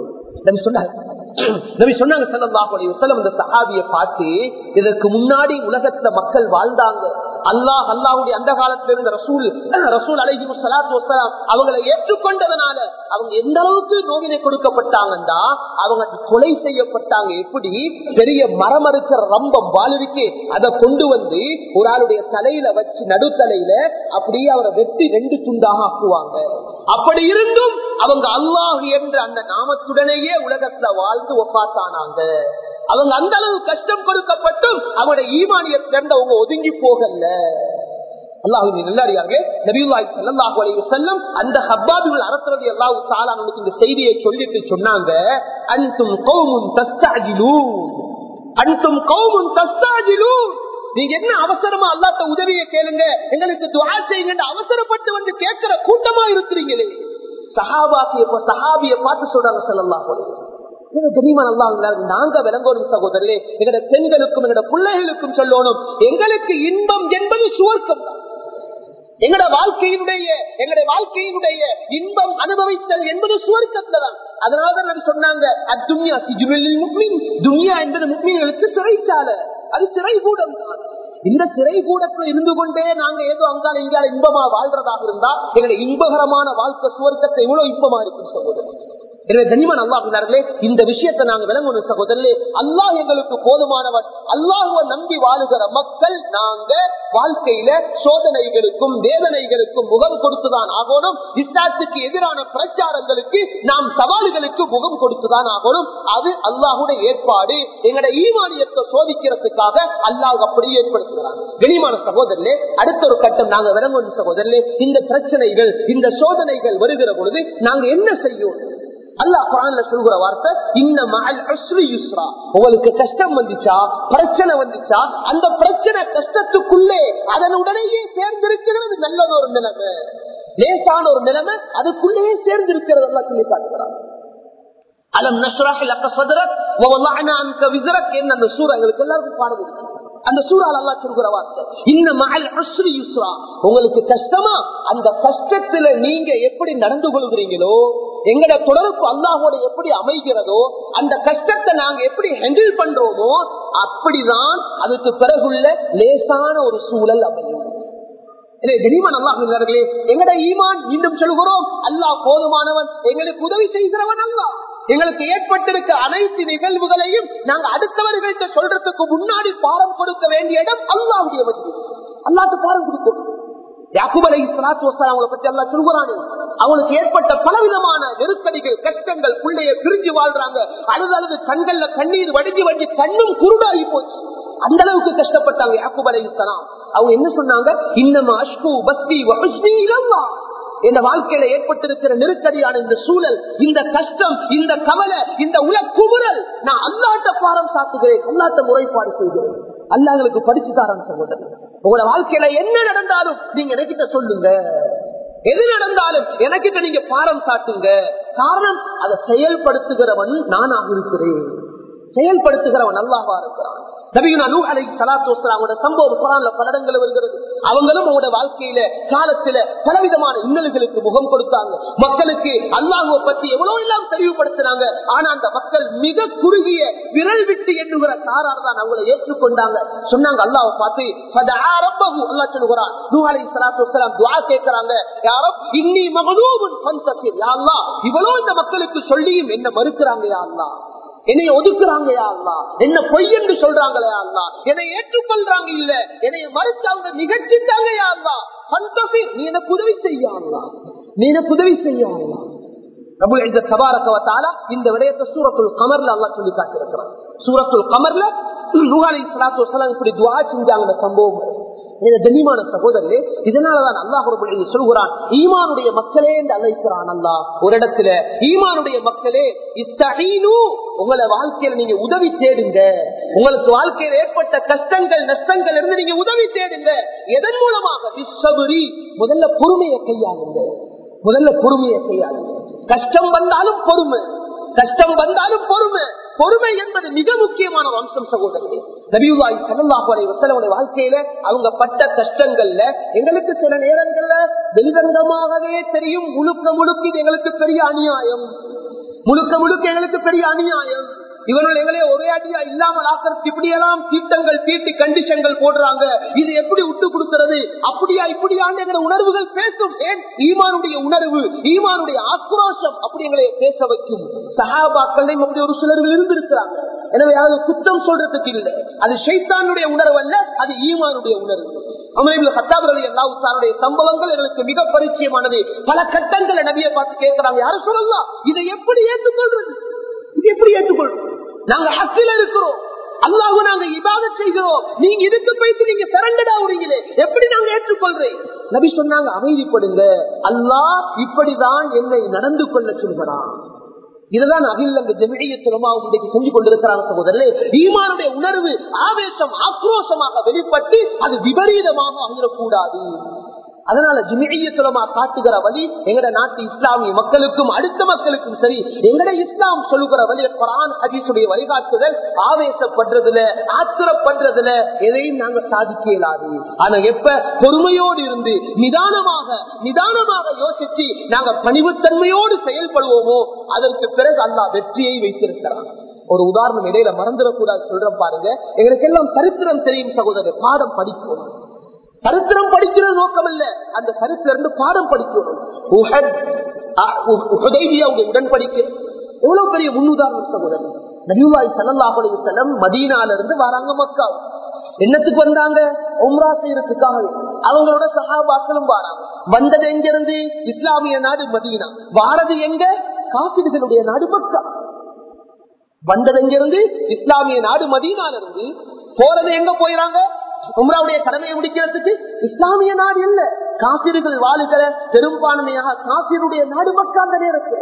நபி சொன்னாங்க ஸல்லல்லாஹு அலைஹி வஸல்லம், இந்த சஹாபியை பார்த்து, இதற்கு முன்னாடி உலகத்துல மக்கள் வாழ்ந்தாங்க, அல்லாஹ்வுடைய அந்த காலத்துல இருந்த ரசூல் அலைஹிஸ்ஸலாத்து வஸ்ஸலாம் அவங்களை ஏற்றுக்கொண்டதனால அவங்க எந்த அளவுக்கு நோவினை கொடுக்கப்பட்டாங்கன்னா அவங்க கொலை செய்யப்பட்டாங்க. எப்படி? பெரிய மரம் இருக்கிற ரம்பம் வாள் இருக்கு, அதை கொண்டு வந்து ஒரு ஆளுடைய தலையில வச்சு, நடுத்தலையில அப்படியே அவரை வெட்டி 2 துண்டாக ஆக்குவாங்க. அப்படி இருந்தும் அவங்க அல்லாஹ் என்ற அந்த நாமத்துடனேயே உலகத்துல வாழ்ந்து ஒப்பாத்தானாங்க. அவங்க அந்த அளவு கஷ்டம் கொடுக்கப்பட்டும் அவங்களுடைய ஈமானியத்தை அவங்க ஒதுங்கி போகல. அல்லாஹ்வின் நல்லடியார்களே, நபியுல்லாஹி ஸல்லல்லாஹு அலைஹி வஸல்லம் அந்த ஹப்பாப் இப்னு அரத் ரலியல்லாஹு தஆலா அவங்களுக்கு இந்த செய்தியை சொல்லிட்டு சொன்னாங்க, அன்தும் கௌமுன் தஸ்தஅஜிலூன், அன்தும் கௌமுன் தஸ்தஅஜிலூன். நீங்க என்ன அவசரமா அல்லாஹ்ட்ட உதவியை கேளுங்க, எங்களுக்கு துஆ செய்யுங்க அவசரப்பட்டு வந்து கேட்கிற கூட்டமா இருக்கிறீங்களே. சஹாபியை பார்த்து சொல்றாங்க ஸல்லல்லாஹு அலைஹி வஸல்லம், நாங்க விளங்கணும் சகோதரர்களே, எங்களுடைய பெண்களுக்கும் எங்களுடைய பிள்ளைகளுக்கும் சொல்லணும், எங்களுக்கு இன்பம் என்பது சுவர்க்கம் தான். எங்களுடைய வாழ்க்கையினுடைய இன்பம் அனுபவித்தல் என்பது சுவர்க்கத்துல தான். அதனாலதான் சொன்னாங்க, துன்யா என்பது முஃமின்களுக்கு சிறைச்சாலை, அது சிறைகூடம் தான். இந்த சிறைகூடத்தில் இருந்து கொண்டே நாங்க ஏதோ அங்கால இங்கால இன்பமா வாழ்றதாக இருந்தா எங்களுடைய இன்பகரமான வாழ்க்கை சுவர்க்கத்தை எவ்வளவு இன்பமா இருக்கும் சகோதரர். எனவே கனிமன் அல்லாஹ்வினார்களே, இந்த விஷயத்தை நாங்க விளங்கணும் சகோதரர்களே. அல்லாஹ் எங்களுக்கு போதுமானவன். அல்லாஹ்வை நம்பி வாழுகிற மக்கள் நாங்க வாழ்க்கையில சோதனைகளுக்கும் வேதனைகளுக்கும் முகம் கொடுத்துதான் ஆகணும். இஸ்லாத்துக்கு எதிரான பிரச்சாரங்களுக்கு நாம் சவால்களுக்கு முகம் கொடுத்துதான் ஆகணும். அது அல்லாஹுடைய ஏற்பாடு. எங்களுடைய ஈமானியத்தை சோதிக்கிறதுக்காக அல்லாஹ் அப்படி ஏற்படுத்துகிறார். கனிமான சகோதரர்களே, அடுத்த ஒரு கட்டம் நாங்க விளங்கணும் சகோதரர்களே. இந்த பிரச்சனைகள் இந்த சோதனைகள் வருகிற பொழுது நாங்க என்ன செய்யும்? அல்லாஹ் குர்ஆன்ல சொல்கிற வார்த்தை, இன்ன மஅல் உஸ்ரி யுஸ்ரா. உங்களுக்கு கஷ்டம் வந்துச்சா, பிரச்சனை வந்துச்சா, அந்த பிரச்சனை கஷ்டத்துக்குள்ளே அதனுடனேயே சேர்ந்திருக்கிறது நல்லது ஒரு நிலைமை, லேசான ஒரு நிலைமை அதுக்குள்ளேயே சேர்ந்திருக்கிறது. அல்லாஹ் சொல்லி காட்டுகிறார், அலம் நஷ்ரஹ் லக ஸத்ரக் வ வலஅனா அன்க விஸ்ரக். என்ன அந்த சூரா எங்களுக்கு எல்லாருக்கும் பாடம் இருக்கு. அந்த சூறால அல்லாஹ் சொல்கிற வார்த்தை, இன்ன மஅல் உஸ்ரி யுஸ்ரா. உங்களுக்கு கஷ்டமா, அந்த கஷ்டத்துல நீங்க எப்படி நடந்து கொள்கிறீங்களோ, எங்கட தொடர்பு அல்லாஹோட எப்படி அமைகிறதோ, அந்த கஷ்டத்தை நாங்க எப்படி ஹேண்டில் பண்றோமோ அப்படிதான் அதுக்கு பிறகுள்ள லேசான ஒரு சூழல் அமையும். எங்கட ஈமான் மீண்டும் சொல்கிறோம், அல்லாஹ் போதுமானவன், எங்களுக்கு உதவி செய்கிறவன் அல்லாஹ். எங்களுக்கு ஏற்பட்டிருக்க அனைத்து நிகழ்வுகளையும் நாங்க அடுத்தவர்கள்ட்ட சொல்றதுக்கு முன்னாடி பாரம் கொடுக்க வேண்டிய இடம் அல்லாஹ்வுடைய மஜ்லிஸ். அல்லாஹ்க்கு பாரம் கொடுக்கும். யாக்கூப் அலைஹிஸ்ஸலாத்து வஸ்ஸலாம் அவங்களை பத்தி அல்லாஹ் சொல்றானே, அவங்களுக்கு ஏற்பட்ட பலவிதமான நெருக்கடிகள் கஷ்டங்கள், பிள்ளைய பிரிஞ்சு வாழ்றாங்க, அழுது கண்கள்ல கண்ணீர் வடிஞ்சு கண்ணும் குருடாகி போச்சு. அந்த அளவுக்கு கஷ்டப்பட்டாங்க யாக்கூப் அலைஹிஸ்ஸலாம். அவங்க என்ன சொன்னாங்க, இன்னமா அஷ்கு பஸ்தி வ ஹுஸ்னி இலல்லாஹ். இந்த வாழ்க்கையில ஏற்பட்டிருக்கிற நெருக்கடியான இந்த சூழல், இந்த கஷ்டம், இந்த கவலை, இந்த உலகுமுறல் நான் அல்லாஹ்ட்ட பாரம் சாட்டுகிறேன், அல்லாஹ்ட்ட முறைப்பாடு செய்கிறேன். அல்லாஹ்ங்களுக்கு படிச்சு தாரான் சகோதரர். உங்களோட வாழ்க்கையில என்ன நடந்தாலும் நீங்க எனக்கிட்ட சொல்லுங்க, எது நடந்தாலும் எனக்கிட்ட நீங்க பாரம் சாட்டுங்க. காரணம், அதை செயல்படுத்துகிறவன் நானாக இருக்கிறேன், செயல்படுத்துகிறவன் அல்லாஹ்வா இருக்கிறான். நபியுனா நூஹ் அலைஹிஸ்ஸலாத்து வஸ்ஸலாமோட சம்பவம் குர்ஆன்ல பல இடங்கள்ல வருகிறது. அவங்களும் அவங்களோட வாழ்க்கையில காலத்துல பலவிதமான இன்னல்களுக்கு முகம் கொடுத்தாங்க. மக்களுக்கு அல்லாஹ்வை பத்தி எவ்வளவு எல்லாம் தெளிவுபடுத்தினாங்க. ஆனா அந்த மக்கள் மிக குறுகிய விரல் விட்டு எண்ணுகிற சாரார் தான் அவங்களை ஏற்றுக்கொண்டாங்க. சொன்னாங்க அல்லாஹ்வை பார்த்து, ஃபதஆ ரப்பஹு. அல்லாஹ் சொல்கிறான், நூஹ் அலைஹிஸ்ஸலாத்து வஸ்ஸலாம் துஆ கேட்கறாங்க, யா ரப் இன்னி மக்லூபுன் ஃபன்தஸிர். யா அல்லாஹ், இவ்வளவு இந்த மக்களுக்கு சொல்லியும் என்ன மறுக்கிறாங்க யா அல்லாஹ், என்னை ஒதுக்குறாங்க யா அல்லாஹ், என்ன பொய் என்று சொல்றாங்களே யா அல்லாஹ், என்னை ஏற்றுக்கொள்றாங்க இல்ல, என்னை மறுத்தாங்க, நிகழ்ச்சித்தாங்க யா அல்லாஹ், ஃபன்தஸிர், நீ எனக்கு உதவி செய்ய அல்லாஹ், நீ எனக்கு உதவி செய்ய அல்லாஹ். ரப்புல் இஸ்ஸத் தபாரக வ தஆலா இந்த விடயத்தை சூரத்துல் கமர்ல அல்லாஹ் சொல்லி காட்டியிருக்கிறான். சூரத்துல் கமர்ல நூஹ் அலைஹிஸ்ஸலாத்து வஸ்ஸலாம் இப்படி துஆ செஞ்சாங்க சம்பவம். கண்ணியமான சகோதரரே, இதனாலதான் அல்லாஹ் ரப்பல் இஸ்ஸத் சொல்கிறான், ஈமானுடைய மக்களே என்று அழைக்கிறான் அல்லாஹ். ஒரு இடத்துல ஈமானுடைய மக்களே இஸ்தஈனு, உங்களை வாழ்க்கையில நீங்க உதவி தேடுங்க. உங்களுக்கு வாழ்க்கையில் ஏற்பட்ட கஷ்டங்கள் நஷ்டங்கள் இருந்து நீங்க உதவி தேடுங்க. எதன் மூலமாக? பிஸ்ஸப்ரி, முதல்ல பொறுமையை கையாளுங்க, முதல்ல பொறுமையை கையாளுங்க. கஷ்டம் வந்தாலும் பொறுமை, கஷ்டம் வந்தாலும் பொறுமை. பொறுமை என்பது மிக முக்கியமான அம்சம் சகோதரர்களே. நபியுல்லாஹி ஸல்லல்லாஹு அலைஹி வஸல்லம் வாழ்க்கையில அவங்க பட்ட கஷ்டங்கள்ல எங்களுக்கு சில நேரங்கள்ல வெளிரங்கமாகவே தெரியும், முழுக்க இது எங்களுக்கு பெரிய அநியாயம், முழுக்க எங்களுக்கு பெரிய அநியாயம், இவர்கள் எங்களே ஒரே அடியா இல்லாமல் ஆக்கிறதுக்கு இப்படியெல்லாம் தீட்டங்கள் தீட்டி கண்டிஷன்கள் போடுறாங்க, இது எப்படி விட்டு கொடுக்கிறது, அப்படியா இப்படியான்னு எங்களை உணர்வுகள் பேசும். ஏன்? ஈமானுடைய உணர்வு, ஈமானுடைய ஆக்ரோஷம் அப்படி எங்களை பேச வைக்கும். சஹாபாக்களையும் அப்படி ஒரு சிலர்கள் இருந்திருக்கிறாங்க. எனவே அது குற்றம் சொல்றதுக்கு இல்லை, அது ஷைத்தானுடைய உணர்வு அல்ல, அது ஈமானுடைய உணர்வு. உமர் இப்னு கத்தாப் ரலியல்லாஹு தஆலாவுடைய சம்பவங்கள் எங்களுக்கு மிக பரிச்சயமானது. பல கட்டங்களை நபியை பார்த்து கேட்கிறாங்க, யாரும் சொல்லலாம், இதை எப்படி ஏற்றுக்கொள்றது, இது எப்படி ஏற்றுக்கொள்றது? நாங்க ஹக்கில இருக்கிறோம், அல்லாஹ்வை நாங்க இபாதத் செய்கிறோம், நீங்க இதுக்கு போயிட்டு நீங்க சரண்டர் ஆகுறீங்களே, எப்படி நாங்க ஏற்றுக்கொள்றேன்? நபி சொன்னாங்க, அமைதிப்படுங்க, அல்லாஹ் இப்படிதான் என்னை நடந்து கொள்ள சொல்கிறான். இதுதான் அகில ஜமீயத் உலமா இன்றைக்கு செஞ்சு கொண்டிருக்கிறாங்க சகோதரர்களே. ஈமானுடைய உணர்வு ஆவேசம் ஆக்ரோஷமாக வெளிப்பட்டு அது விபரீதமாக ஆகிடக்கூடாது. அதனால ஜமீயத் உலமா காட்டுகிற வழி எங்கட நாட்டு இஸ்லாமிய மக்களுக்கும் அடுத்த மக்களுக்கும் சரி, எங்கட இஸ்லாம் சொல்லுகிற வழி குர்ஆன் ஹதீஸுடைய வழிகாட்டுதல். ஆவேசப்படுறதுல ஆத்திரப்படுறதுல எதையும் நாங்க சாதிக்க இயலாது. ஆனா எப்ப பொறுமையோடு இருந்து நிதானமாக யோசிச்சு நாங்க பணிவுத்தன்மையோடு செயல்படுவோமோ அதற்கு பிறகு அல்லாஹ் வெற்றியை வைத்திருக்கிறான். ஒரு உதாரணம் இடையில மறந்துடக்கூடாது சொல்றேன் பாருங்க. எங்களுக்கு எல்லாம் சரித்திரம் தெரியும் சகோதரர், பாடம் படிப்போம். சரித்திரம் படிக்கிறது நோக்கம் அல்ல, அந்த சரித்திரம் பாடம் படிக்கணும். உடன்படிக்கை எவ்வளவு பெரிய முன்னுதாரணம் சகோதரர். நபியுல்லாஹி ஸல்லல்லாஹு அலைஹி வஸல்லம் மதீனால இருந்து வராங்க மக்கா. என்னத்துக்கு வந்தாங்க? உம்ரா செய்யறதுக்காக. அவங்களோட சஹாபாக்களும் வராங்க. வந்தது எங்க இருந்து? இஸ்லாமிய நாடு மதீனா. வாரது எங்க? காஃபிர்களுடைய நாடு மக்கா. வந்தது எங்க இருந்து? இஸ்லாமிய நாடு மதீனால இருந்து. போறது எங்க போயிறாங்க? உம்ராவுடைய கடமையை முடிக்கிறதுக்கு. இஸ்லாமிய நாடு இல்ல, காபிர்கள் வாழுகிற பெரும்பான்மையாக காபிருடைய நாடு மக்கா. அந்த நேரத்தில்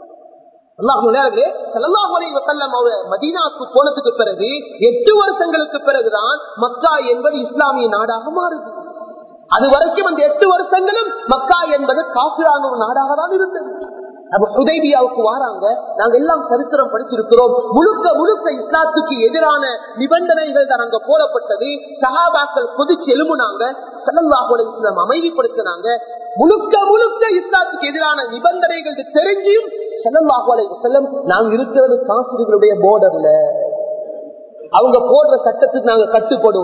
மதீனாவுக்கு போனதுக்கு பிறகு 8 வருஷங்களுக்கு பிறகுதான் மக்கா என்பது இஸ்லாமிய நாடாக மாறுது. அது வரைக்கும் அந்த 8 வருஷங்களும் மக்கா என்பது காபிரான ஒரு நாடாக தான் இருந்தது. ஹுதைபியாவுக்கு வராங்க. நாங்க எல்லாம் சரித்திரம் படிச்சிருக்கிறோம். முழுக்க இஸ்லாத்துக்கு எதிரான நிபந்தனைகள் தான் அங்க போடப்பட்டது. சஹாபாக்கள் கொதிச்சு எழுமுனாங்க. ஸல்லல்லாஹு அலைஹி வஸல்லம் அமைதிப்படுத்தினாங்க. முழுக்க இஸ்லாத்துக்கு எதிரான நிபந்தனைகள் தெரிஞ்சும் ஸல்லல்லாஹு அலைஹி வஸல்லம் நாங்க இருக்கிறது காஃபிர்களுடைய போர்டர்ல, அவங்க போடுற சட்டத்துக்கு நாங்க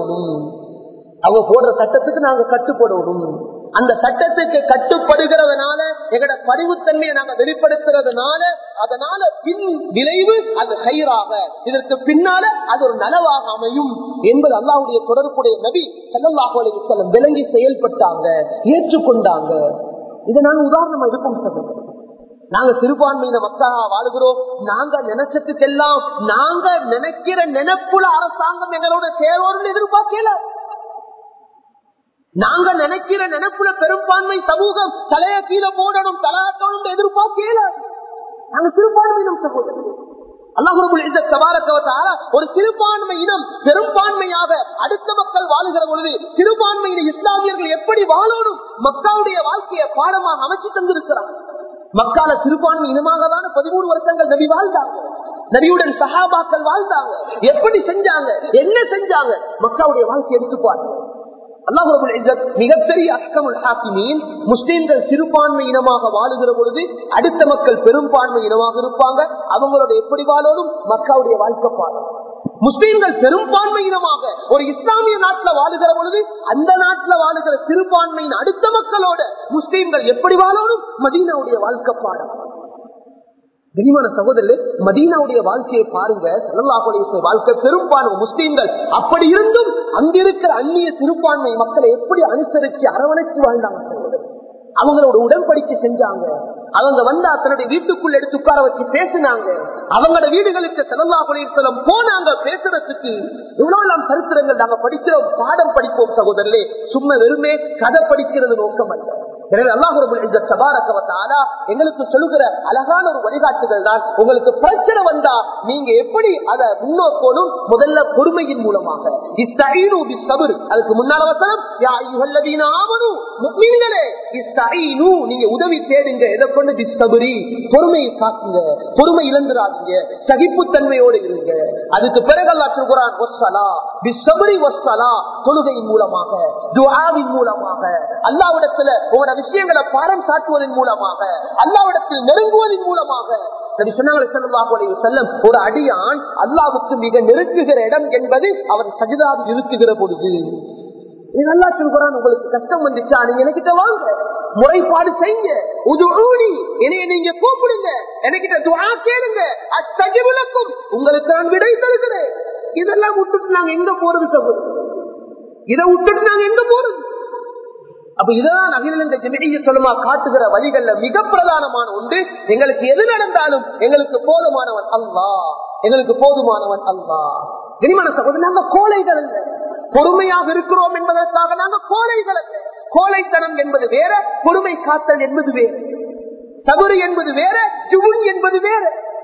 கட்டுப்படணும். அந்த சட்டத்துக்கு கட்டுப்படுகிறதுனால எங்கட பரிவுத்தன்மையை நாங்க வெளிப்படுத்துறதுனால அதனால பின் விளைவு அது ஹைராக, இதற்கு பின்னால அது ஒரு நலவாக அமையும் என்பது அல்லாஹ்வுடைய தொடர்புடைய நபி ஸல்லல்லாஹு அலைஹி வஸல்லம் விளங்கி செயல்பட்டாங்க, ஏற்றுக்கொண்டாங்க. இதை நாங்க உதாரணமா எடுப்போம் சொல்றோம். நாங்க சிறுபான்மையின மக்களா வாழுகிறோம். நாங்க நினைச்சதுக்கெல்லாம் நாங்க நினைக்கிற நினைப்புல அரசாங்கம் எங்களோட சேரோடு எதிர்பார்க்கல. நாங்க நினைக்கிற நினைப்புல பெரும்பான்மை சமூகம் தலைய கீழே போடணும் தலாட்டோடு எதிர்பார்க்கல. நாங்க சிறுபான்மையினம் சகோதரர். அல்லாஹ் ரப்பல் இஸ்ஸத் தபாரக வ தஆலா ஒரு சிறுபான்மை இனம் பெரும்பான்மையாக அடுத்த மக்கள் வாழுகிற பொழுது சிறுபான்மையின இஸ்லாமியர்கள் எப்படி வாழணும் மக்காவுடைய வாழ்க்கையை பாடமாக அமைச்சு தந்திருக்கிறார். மக்கால சிறுபான்மை இனமாக தான் 13 வருஷங்கள் நபி வாழ்ந்தாங்க. நபியுடன் சஹாபாக்கள் வாழ்ந்தாங்க. எப்படி செஞ்சாங்க, என்ன செஞ்சாங்க, மக்காவுடைய வாழ்க்கை எடுத்து பாருங்க. அல்லாஹ் ரப்பல் இஸ்ஸத் மிகப்பெரிய அஹ்கமுல் ஹாக்கிமீன். முஸ்லிம்கள் சிறுபான்மை இனமாக வாழுகிற பொழுது அடுத்த மக்கள் பெரும்பான்மை இனமாக இருப்பாங்க. அவங்களோட எப்படி வாழணும் மக்காவுடைய வாழ்க்கை பாடம். முஸ்லிம்கள் பெரும்பான்மை இனமாக ஒரு இஸ்லாமிய நாட்டில் வாழுகிற பொழுது அந்த நாட்டில் வாழுகிற சிறுபான்மையின் அடுத்த மக்களோட முஸ்லிம்கள் எப்படி வாழணும் மதீனாவுடைய வாழ்க்கை பாடம். கனிமான சகோதரர், மதீனாவுடைய வாழ்க்கையை பாருங்க. ஸல்லல்லாஹு அலைஹி வஸல்லம் வாழ்க்கை பெரும்பான்மை முஸ்லிம்கள். அப்படி இருந்தும் அங்கிருக்கிற அந்நிய சிறுபான்மை மக்களை எப்படி அனுசரிச்சு அரவணைச்சு வாழ்ந்தாங்க சகோதரர். அவங்களோட உடன்படிக்கை செஞ்சாங்க. அவங்க வந்தா தன்னுடைய வீட்டுக்குள்ள எடுத்து உட்கார வச்சு பேசினாங்க. அவங்களோட வீடுகளுக்கு ஸல்லல்லாஹு அலைஹி வஸல்லம் போனாங்க பேசுறதுக்கு. இவ்வளவு எல்லாம் சரித்திரங்கள் நாங்க படிக்கிறோம், பாடம் படிப்போம் சகோதரர்களே. சும்மா வெறுமே கதை படிக்கிறது நோக்கம் அல்ல. எனவே அல்லாஹ் ரப்பல் இஸ்ஸத் தபாரக வ தஆலா எங்களுக்கு சொல்லுகிற அழகான ஒரு வழிகாட்டுதல் தான். உங்களுக்கு பிரச்சனை வந்தா நீங்க எப்படி அதை முன்னோக்கணும்? முதல்ல பொறுமையின் மூலமாக. இஸ்தஈனு பிஸ்ஸப்ர். அதுக்கு முன்னால வசனம் யா அய்யுஹல்லதீன ஆமனூ, முஃமினீன்களே இஸ்தஈனு, நீங்க உதவி தேடுங்க. எதை கொண்டு? பிஸ்ஸப்ரி, பொறுமையை காக்குங்க, பொறுமை இழந்துராதீங்க, சகிப்புத்தன்மையோடு இருங்க. அதுக்கு பிறகு அல்லாஹ் சொல்றான் வஸ்ஸலா பிஸ்ஸப்ரி வஸ்ஸலா, தொழுகையின் மூலமாக, துஆவின் மூலமாக, அல்லாஹ்விடத்துல உங்களோட விஷயங்களை பாடம் காட்டுவதன் மூலமாக, அல்லாஹ்விடத்தில் நெருங்குவதன் மூலமாக. நபி ஸல்லல்லாஹு அலைஹி வஸல்லம் ஒரு அடியான் அல்லாஹ்வுக்கு மிக நெருங்குகிற இடம் என்பது அவர் சஜிதாவில் இருக்குகிற பொழுது. அல்லாஹ் சொல்றான், உங்களுக்கு கஷ்டம் வந்துச்சா நீங்க என்கிட்ட வாங்க, முறைப்பாடு செய்யுங்க, உதுஊனி, என்னைய நீங்க கூப்பிடுங்க, என்கிட்ட துஆ கேளுங்க, அஸ்தஜிபு லக்கும், உங்களுக்கு நான் விடை தருகிறேன். இதெல்லாம் விட்டுட்டு நாங்க எங்க போறது சகோதரர்? இதை விட்டுட்டு நாங்க எங்க போறது? அப்ப இதான் அகில இந்த ஜமீஅத் உலமா காட்டுகிற வழிகள்ல மிக பிரதானமான ஒன்று. எங்களுக்கு எது நடந்தாலும் எங்களுக்கு போதுமானவன் அல்லாஹ். எங்களுக்கு போதுமானவன் அல்லாஹ். கனிமான சகோதரர், நாங்க கோழைகள் அல்ல. பொறுமையாக இருக்கிறோம் என்பதற்காக நாங்க கோழைகள் அல்ல. கோழைத்தனம் என்பது வேற, பொறுமை காத்தல் என்பது வேற. சபரு என்பது வேற, ஜுபுன் என்பது வேற.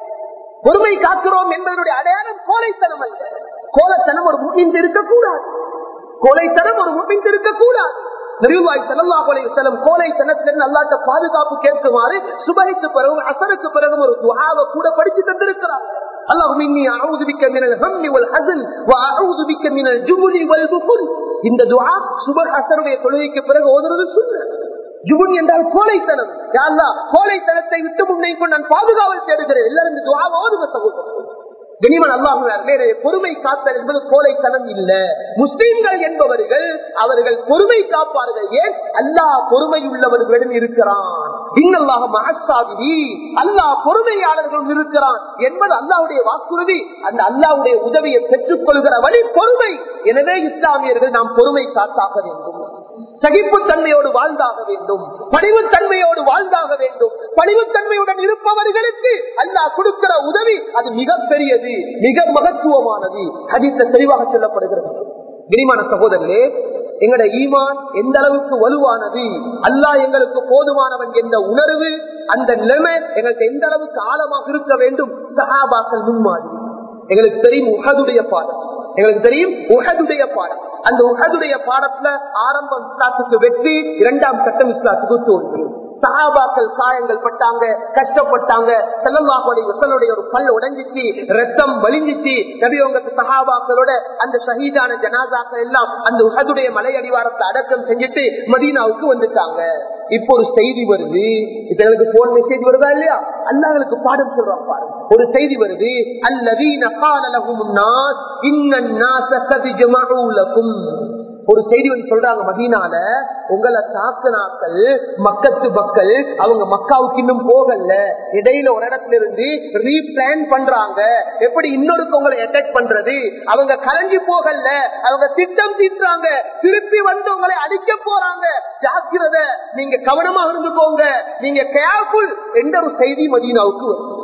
பொறுமை காக்கிறோம் என்பதனுடைய அடையாளம் கோழைத்தனம் அல்ல. கோழைத்தனம் ஒரு முன்னின்று இருக்கக்கூடாது. கோழைத்தனம் ஒரு முன்னின்று இருக்கக்கூடாது. நபியுல்லாஹி ஸல்லல்லாஹு அலைஹி வஸல்லம் கோழைத்தனத்திலிருந்து அல்லாஹ்ட்ட பாதுகாப்பு கேட்குமாறு சுபஹிக்கு பிறகு அஸருக்கு பிறகு ஒரு துஆவை கூட படித்து தந்திருக்கிறார். அல்லாஹும்ம இன்னி அஊது பிக்க மினல் ஹம்மி வல் ஹஸன் வ அஊது பிக்க மினல் ஜுபுனி வல் புகுல். இந்த துஆ சுபஹ் அஸருடைய தொழுகைக்கு பிறகு ஓதுறது சுன்னத். ஜுபுன் என்றால் கோழைத்தனம். யா அல்லாஹ், கோழைத்தனத்தை விட்டு முன்னை கொண்டு நான் பாதுகாவல் தேடுகிறேன். எல்லாரும் இந்த துஆவை ஓதுங்க சகோதரர்களே. கனிமன் அல்லாஹ், பொறுமை காத்தல் என்பது கோழைத்தனம் இல்ல. முஸ்லிம்கள் என்பவர்கள் அவர்கள் பொறுமை காப்பார்கள். ஏன்? அல்லாஹ் பொறுமை உள்ளவர்களிடம் இருக்கிறான். இன்னல்லாஹ மஅஸ்ஸாபிரீ, அல்லாஹ் பொறுமையாளர்களும் இருக்கிறான் என்பது அல்லாஹ்வுடைய வாக்குறுதி. அந்த அல்லாஹ்வுடைய உதவியை பெற்றுக் கொள்கிற வழி பொறுமை. எனவே இஸ்லாமியர்கள் நாம் பொறுமை காத்தாக வேண்டும், சகிப்புத்தன்மையோடு வாழ்ந்தாக வேண்டும், பணிவுத்தன்மையோடு வாழ்ந்தாக வேண்டும். பணிவுத்தன்மையுடன் இருப்பவர்களுக்கு அல்லாஹ் கொடுக்கிற உதவி அது மிகப்பெரியது, மிக மகத்துவமானது. ஹதீஸ்ல தெளிவாக சொல்லப்படுகிறது. கனிமான சகோதரர்களே, எங்களுடைய ஈமான் எந்த அளவுக்கு வலுவானது, அல்லாஹ் எங்களுக்கு போதுமானவன் என்ற உணர்வு, அந்த நிலைமை எங்களுக்கு எந்த அளவுக்கு ஆழமாக இருக்க வேண்டும். சஹாபாக்கள் முன்மாதிரி. எங்களுக்கு தெரியும் உஹதுடைய பாடம், எங்களுக்கு தெரியும் உஹதுடைய பாடம். அந்த உஹதுடைய பாடத்துல ஆரம்பம் இஸ்லாத்துக்கு வெற்றி, இரண்டாம் கட்டம் இஸ்லாத்துக்கு தோல்வி. சஹாபாக்கள் காயங்கள் பட்டாங்க, கஷ்டப்பட்டாங்க. ஸல்லல்லாஹு அலைஹி வஸல்லம் ஒரு பல் உடைஞ்சிச்சு, ரத்தம் வலிஞ்சிச்சு. நபி அவங்க சஹாபாக்களோட அந்த ஷஹீதான ஜனாசாக்கள் எல்லாம் அந்த உஹதுடைய மலை அடிவாரத்தை அடக்கம் செஞ்சுட்டு மதீனாவுக்கு வந்துட்டாங்க. இப்போ ஒரு செய்தி வருது, இதற்கு போன் மெசேஜ் வருதா இல்லையா? அல்லாஹ்வுக்கு பாடம் சொல்றான் பாருங்க. ஒரு செய்தி வருது, அல்லதீன கால லஹுமுன் நாஸ் இன்னன் நாஸ கத் ஜமஊ லகும். ஒரு செய்தி வந்து சொல்றாங்க, மதீனால உங்களை தாக்குனாக்கள் மக்கத்து மக்கள், அவங்க மக்காவுக்கு இன்னும் போகல, இடையில ஒரு இடத்துல இருந்து ரீபிளான் பண்றாங்க, எப்படி இன்னொருக்கு உங்களை அட்டாக் பண்றது. அவங்க கலங்கி போகல, அவங்க திட்டம் தீட்டுறாங்க, திருப்பி வந்து உங்களை அடிக்க போறாங்க. ஜாக்கிரத, நீங்க கவனமாக இருந்து போங்க, நீங்க கேர்ஃபுல் என்ற ஒரு செய்தி மதீனாவுக்கு வரும்.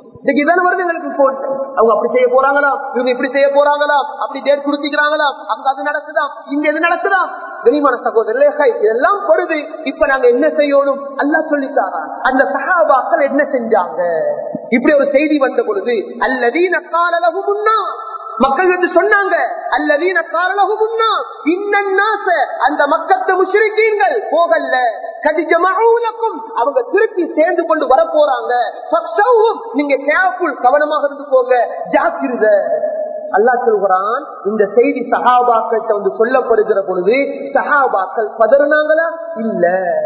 அவங்க அப்படி செய்ய போறாங்களா, இவங்க இப்படி செய்ய போறாங்களா, அப்படி டேட் கொடுத்திக்கிறாங்களா, அவங்க அது நடக்குதாம், இங்க எது நடக்குதாம். கனிமான சகோதரர்களே, இதெல்லாம் பொழுது இப்ப நாங்க என்ன செய்யணும் அல்லாஹ் சொல்லித்தாரா. அந்த சஹாபாக்கள் என்ன செஞ்சாங்க? இப்படி ஒரு செய்தி வந்த பொழுது அல்லதீன கால லஹுமுன் நாஸ், மக்கள் வந்து சொன்னாங்க, அல்லதீன கால லஹுமுன் நாஸ் இன்னன் நாஸ, அந்த மக்கத்து முஷ்ரிக்கீன்கள் போகல, கத் ஜமஊ லகும், அவங்க திருப்பி சேர்ந்து கொண்டு வர போறாங்க. ஃபக்ஷவுஹும், நீங்க கேர்ஃபுல், கவனமாக இருந்து போங்க, ஜாக்கிரத. அல்லாஹ் சொல்கிறான், இந்த செய்தி சஹாபாக்கள் வந்து சொல்லப்படுகிற பொழுது சஹாபாக்கள் பதறினாங்களா? இல்ல,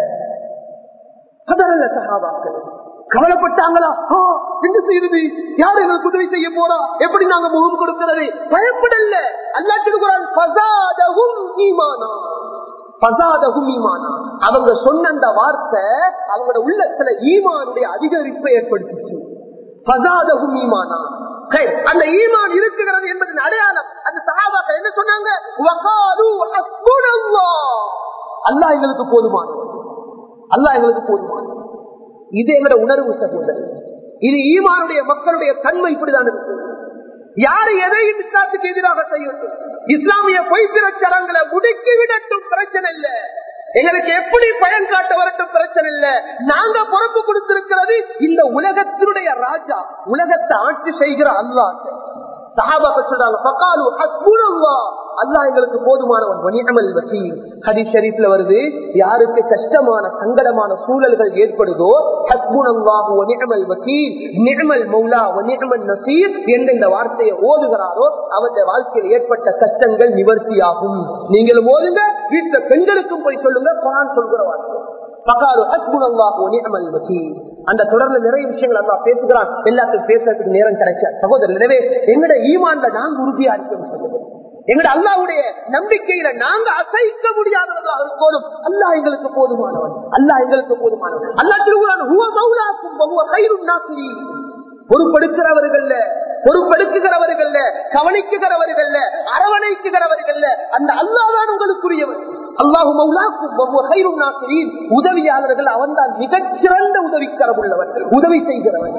பதறல. சஹாபாக்கள் கவலைப்பட்டாங்களா? என்ன செய்யுது, யார் எங்களுக்கு உதவி செய்ய போறா, எப்படி நாங்க முகம் கொடுக்கிறது? பயப்படல. அல்லாஹ் சொல்கிறான், ஃபஸாதஹும் ஈமானா, ஃபஸாதஹும் ஈமானா. அவங்க சொன்ன அந்த வார்த்தை அவங்களோட உள்ளத்துல ஈமானுடைய அதிகரிப்பை ஏற்படுத்திச்சு. ஃபஸாதஹும் ஈமானா, அந்த ஈமான் இருக்குகிறது என்பதன் அடையாளம். அந்த சஹாபாக்கள் என்ன சொன்னாங்க? வகாலு ஹஸ்புனல்லாஹ், அல்லாஹ் எங்களுக்கு போதுமானவன், அல்லாஹ் எங்களுக்கு போதுமானவன். இது எங்களோட உணர்வு சகோதரர். இது ஈமானுடைய மக்களுடைய தன்மை. இப்படிதான் இருக்கு. யாரு எதையும் இஸ்லாத்துக்கு எதிராக செய்யட்டும், இஸ்லாமிய பொய் பிரச்சாரங்களை முடுக்கி விடட்டும், பிரச்சனை இல்ல. எங்களுக்கு எப்படி பயன் காட்ட வரட்டும், பிரச்சனை இல்ல. நாங்க பொறுப்பு கொடுத்திருக்கிறது இந்த உலகத்தினுடைய ராஜா, உலகத்தை ஆட்சி செய்கிற அல்லாஹ். சஹாபாக்கள் சொல்றாங்க, ஃபகாலு ஹஸ்புனல்லாஹ், அல்லாஹ் எங்களுக்கு போதுமானவன், வனிஅமல் வக்கீல். ஹதீஸ் ஷரீஃப்ல வருது, யாருக்கு கஷ்டமான சங்கடமான சூழல்கள் ஏற்படுதோ, ஹஸ்புனல்லாஹு வனிஅமல் வக்கீல், நிஅமல் மௌலா வனிஅமன் நஸீர் என்ற இந்த வார்த்தையை ஓதுகிறாரோ அவருடைய வாழ்க்கையில் ஏற்பட்ட கஷ்டங்கள் நிவர்த்தியாகும். நீங்களும் ஓதுங்க, வீட்டுல பெண்களுக்கும் போய் சொல்லுங்க, குர்ஆன் சொல்கிற வார்த்தை. ஃபகாலு ஹஸ்புனல்லாஹு வனிஅமல் வக்கீல். அந்த தொடர்ந்து நிறைய விஷயங்கள் அல்லாஹ் பேசுகிறான். எல்லாத்துக்கும் பேசுறதுக்கு நேரம் கிடைக்காது சகோதரர். எனவே எங்கட ஈமான்ல நாங்க உறுதியா இருக்கணும் சகோதரர். எங்கட அல்லாஹ்வுடைய நம்பிக்கையில நாங்க அசைக்க முடியாதவர்களாக இருக்கணும். அல்லாஹ் எங்களுக்கு போதுமானவன், அல்லாஹ் எங்களுக்கு போதுமானவன். அல்லாஹ் சொல்கிறான், ஹுவ மௌலாக்கும் வ ஹுவ கைருன் நாசிரீன். பொறுப்பெடுக்கிறவர்கள், பொறுப்பெடுக்குகிறவர்கள், கவனிக்குகிறவர்கள், அரவணைக்குகிறவர்கள், அந்த அல்லாஹ் தான் உங்களுக்குரியவன். அல்லாஹு மௌலாக்கும் வ ஹுவ கைருன் நாசிரீன். உதவியாளர்கள் அவன் தான் மிகச்சிறந்த உதவிக்கரம் உள்ளவர்கள், உதவி செய்கிறவர்கள்.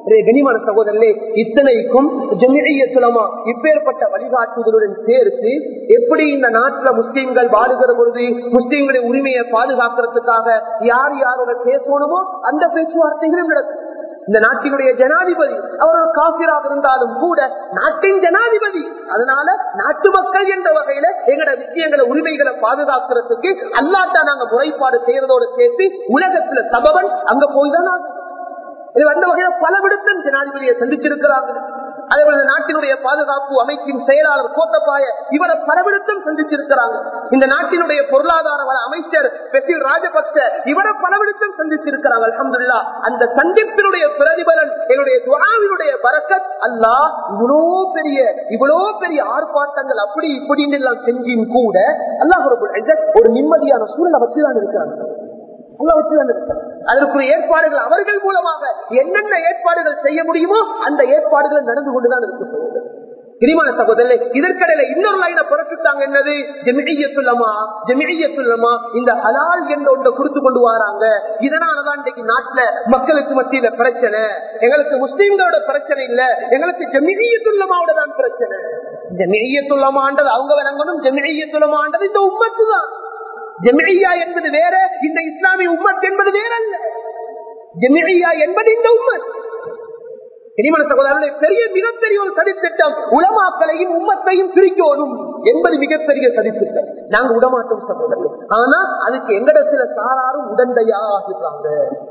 கனிமான சகோதரர்களே, இத்தனைக்கும் ஜமீஅத்துல் உலமா இப்பேற்பட்ட வழிகாட்டுதலுடன் சேர்த்து எப்படி இந்த நாட்டில் முஸ்லிம்கள் வாழுகிற பொழுது முஸ்லிம்களுடைய உரிமையை பாதுகாக்கிறதுக்காக யார் யாரோட பேசணுமோ அந்த பேச்சுவார்த்தைகளும் நடக்கும். இந்த நாட்டினுடைய ஜனாதிபதி அவர் ஒரு காபிராக இருந்தாலும் கூட நாட்டின் ஜனாதிபதி. அதனால நாட்டு மக்கள் என்ற வகையில எங்களோட விஷயங்களை உரிமைகளை பாதுகாக்கிறதுக்கு அல்லாஹ்தான் நாங்க முறைப்பாடு செய்யறதோடு சேர்த்து உலகத்துல சபவன் அங்க போய்தான் அந்த வகையில பல விடத்தன் ஜனாதிபதியை சந்திச்சிருக்கிறாங்க. அதே போல நாட்டினுடைய பாதுகாப்பு அமைப்பின் செயலாளர் கோத்தபாய இவரை பலவிடத்தும் சந்திச்சிருக்கிறாங்க. இந்த நாட்டினுடைய பொருளாதார வள அமைச்சர் பெசில் ராஜபக்ச இவரை பலவிடத்தும் சந்திச்சிருக்கிறாங்க. அல்ஹம்துலில்லாஹ் அந்த சந்திப்பினுடைய பிரதிபலன் என்னுடைய துஆவினுடைய பரக்கத். அல்லாஹ் இவ்வளோ பெரிய ஆர்ப்பாட்டங்கள் அப்படி இப்படின்னு எல்லாம் செஞ்சும் கூட அல்லாஹ் ரப்பல் இஸ்ஸத் ஒரு நிம்மதியான சூழலை வச்சுதான் இருக்கிறாங்க. அதற்குரிய ஏற்பாடுகள் அவர்கள் மூலமாக என்னென்ன ஏற்பாடுகள் செய்ய முடியுமோ அந்த ஏற்பாடுகள் நடந்து கொண்டுதான் இருக்கு. பிரியமான சகோதரர்களே, இதற்கிடையில இன்னொரு லைனை புறப்பட்டாங்க. என்னது? ஜமீஅத்துல் உலமா இந்த ஹலால் என்ற ஒன்றை கொடுத்து கொண்டு வராங்க. இதனாலதான் இன்னைக்கு நாட்டுல மக்களுக்கு மத்தியில பிரச்சனை. எங்களுக்கு முஸ்லீம்களோட பிரச்சனை இல்ல, எங்களுக்கு ஜமீஅத்துல் உலமாவோட தான் பிரச்சனை. ஜமீஅத்துல் உலமான்றது அவங்க விளங்கணும், ஜமீஅத்துல் உலமான்றது இந்த உம்மத்து தான். ஜமீஆ என்பது வேற, இந்த இஸ்லாமிய உம்மத் என்பது வேற அல்ல. ஜமீஆ என்பது இந்த உம்மத். பெரிய மிகப்பெரிய ஒரு சதித்திட்டம் உலமாக்களையும் உம்மத்தையும் பிரிக்கணும் என்பது மிகப்பெரிய சதித்திட்டம். நாங்க விடமாட்டோம் சகோதரர்கள். ஆனா அதுக்கு எங்கட சில சாராரும் உடந்தையாகிறாங்க.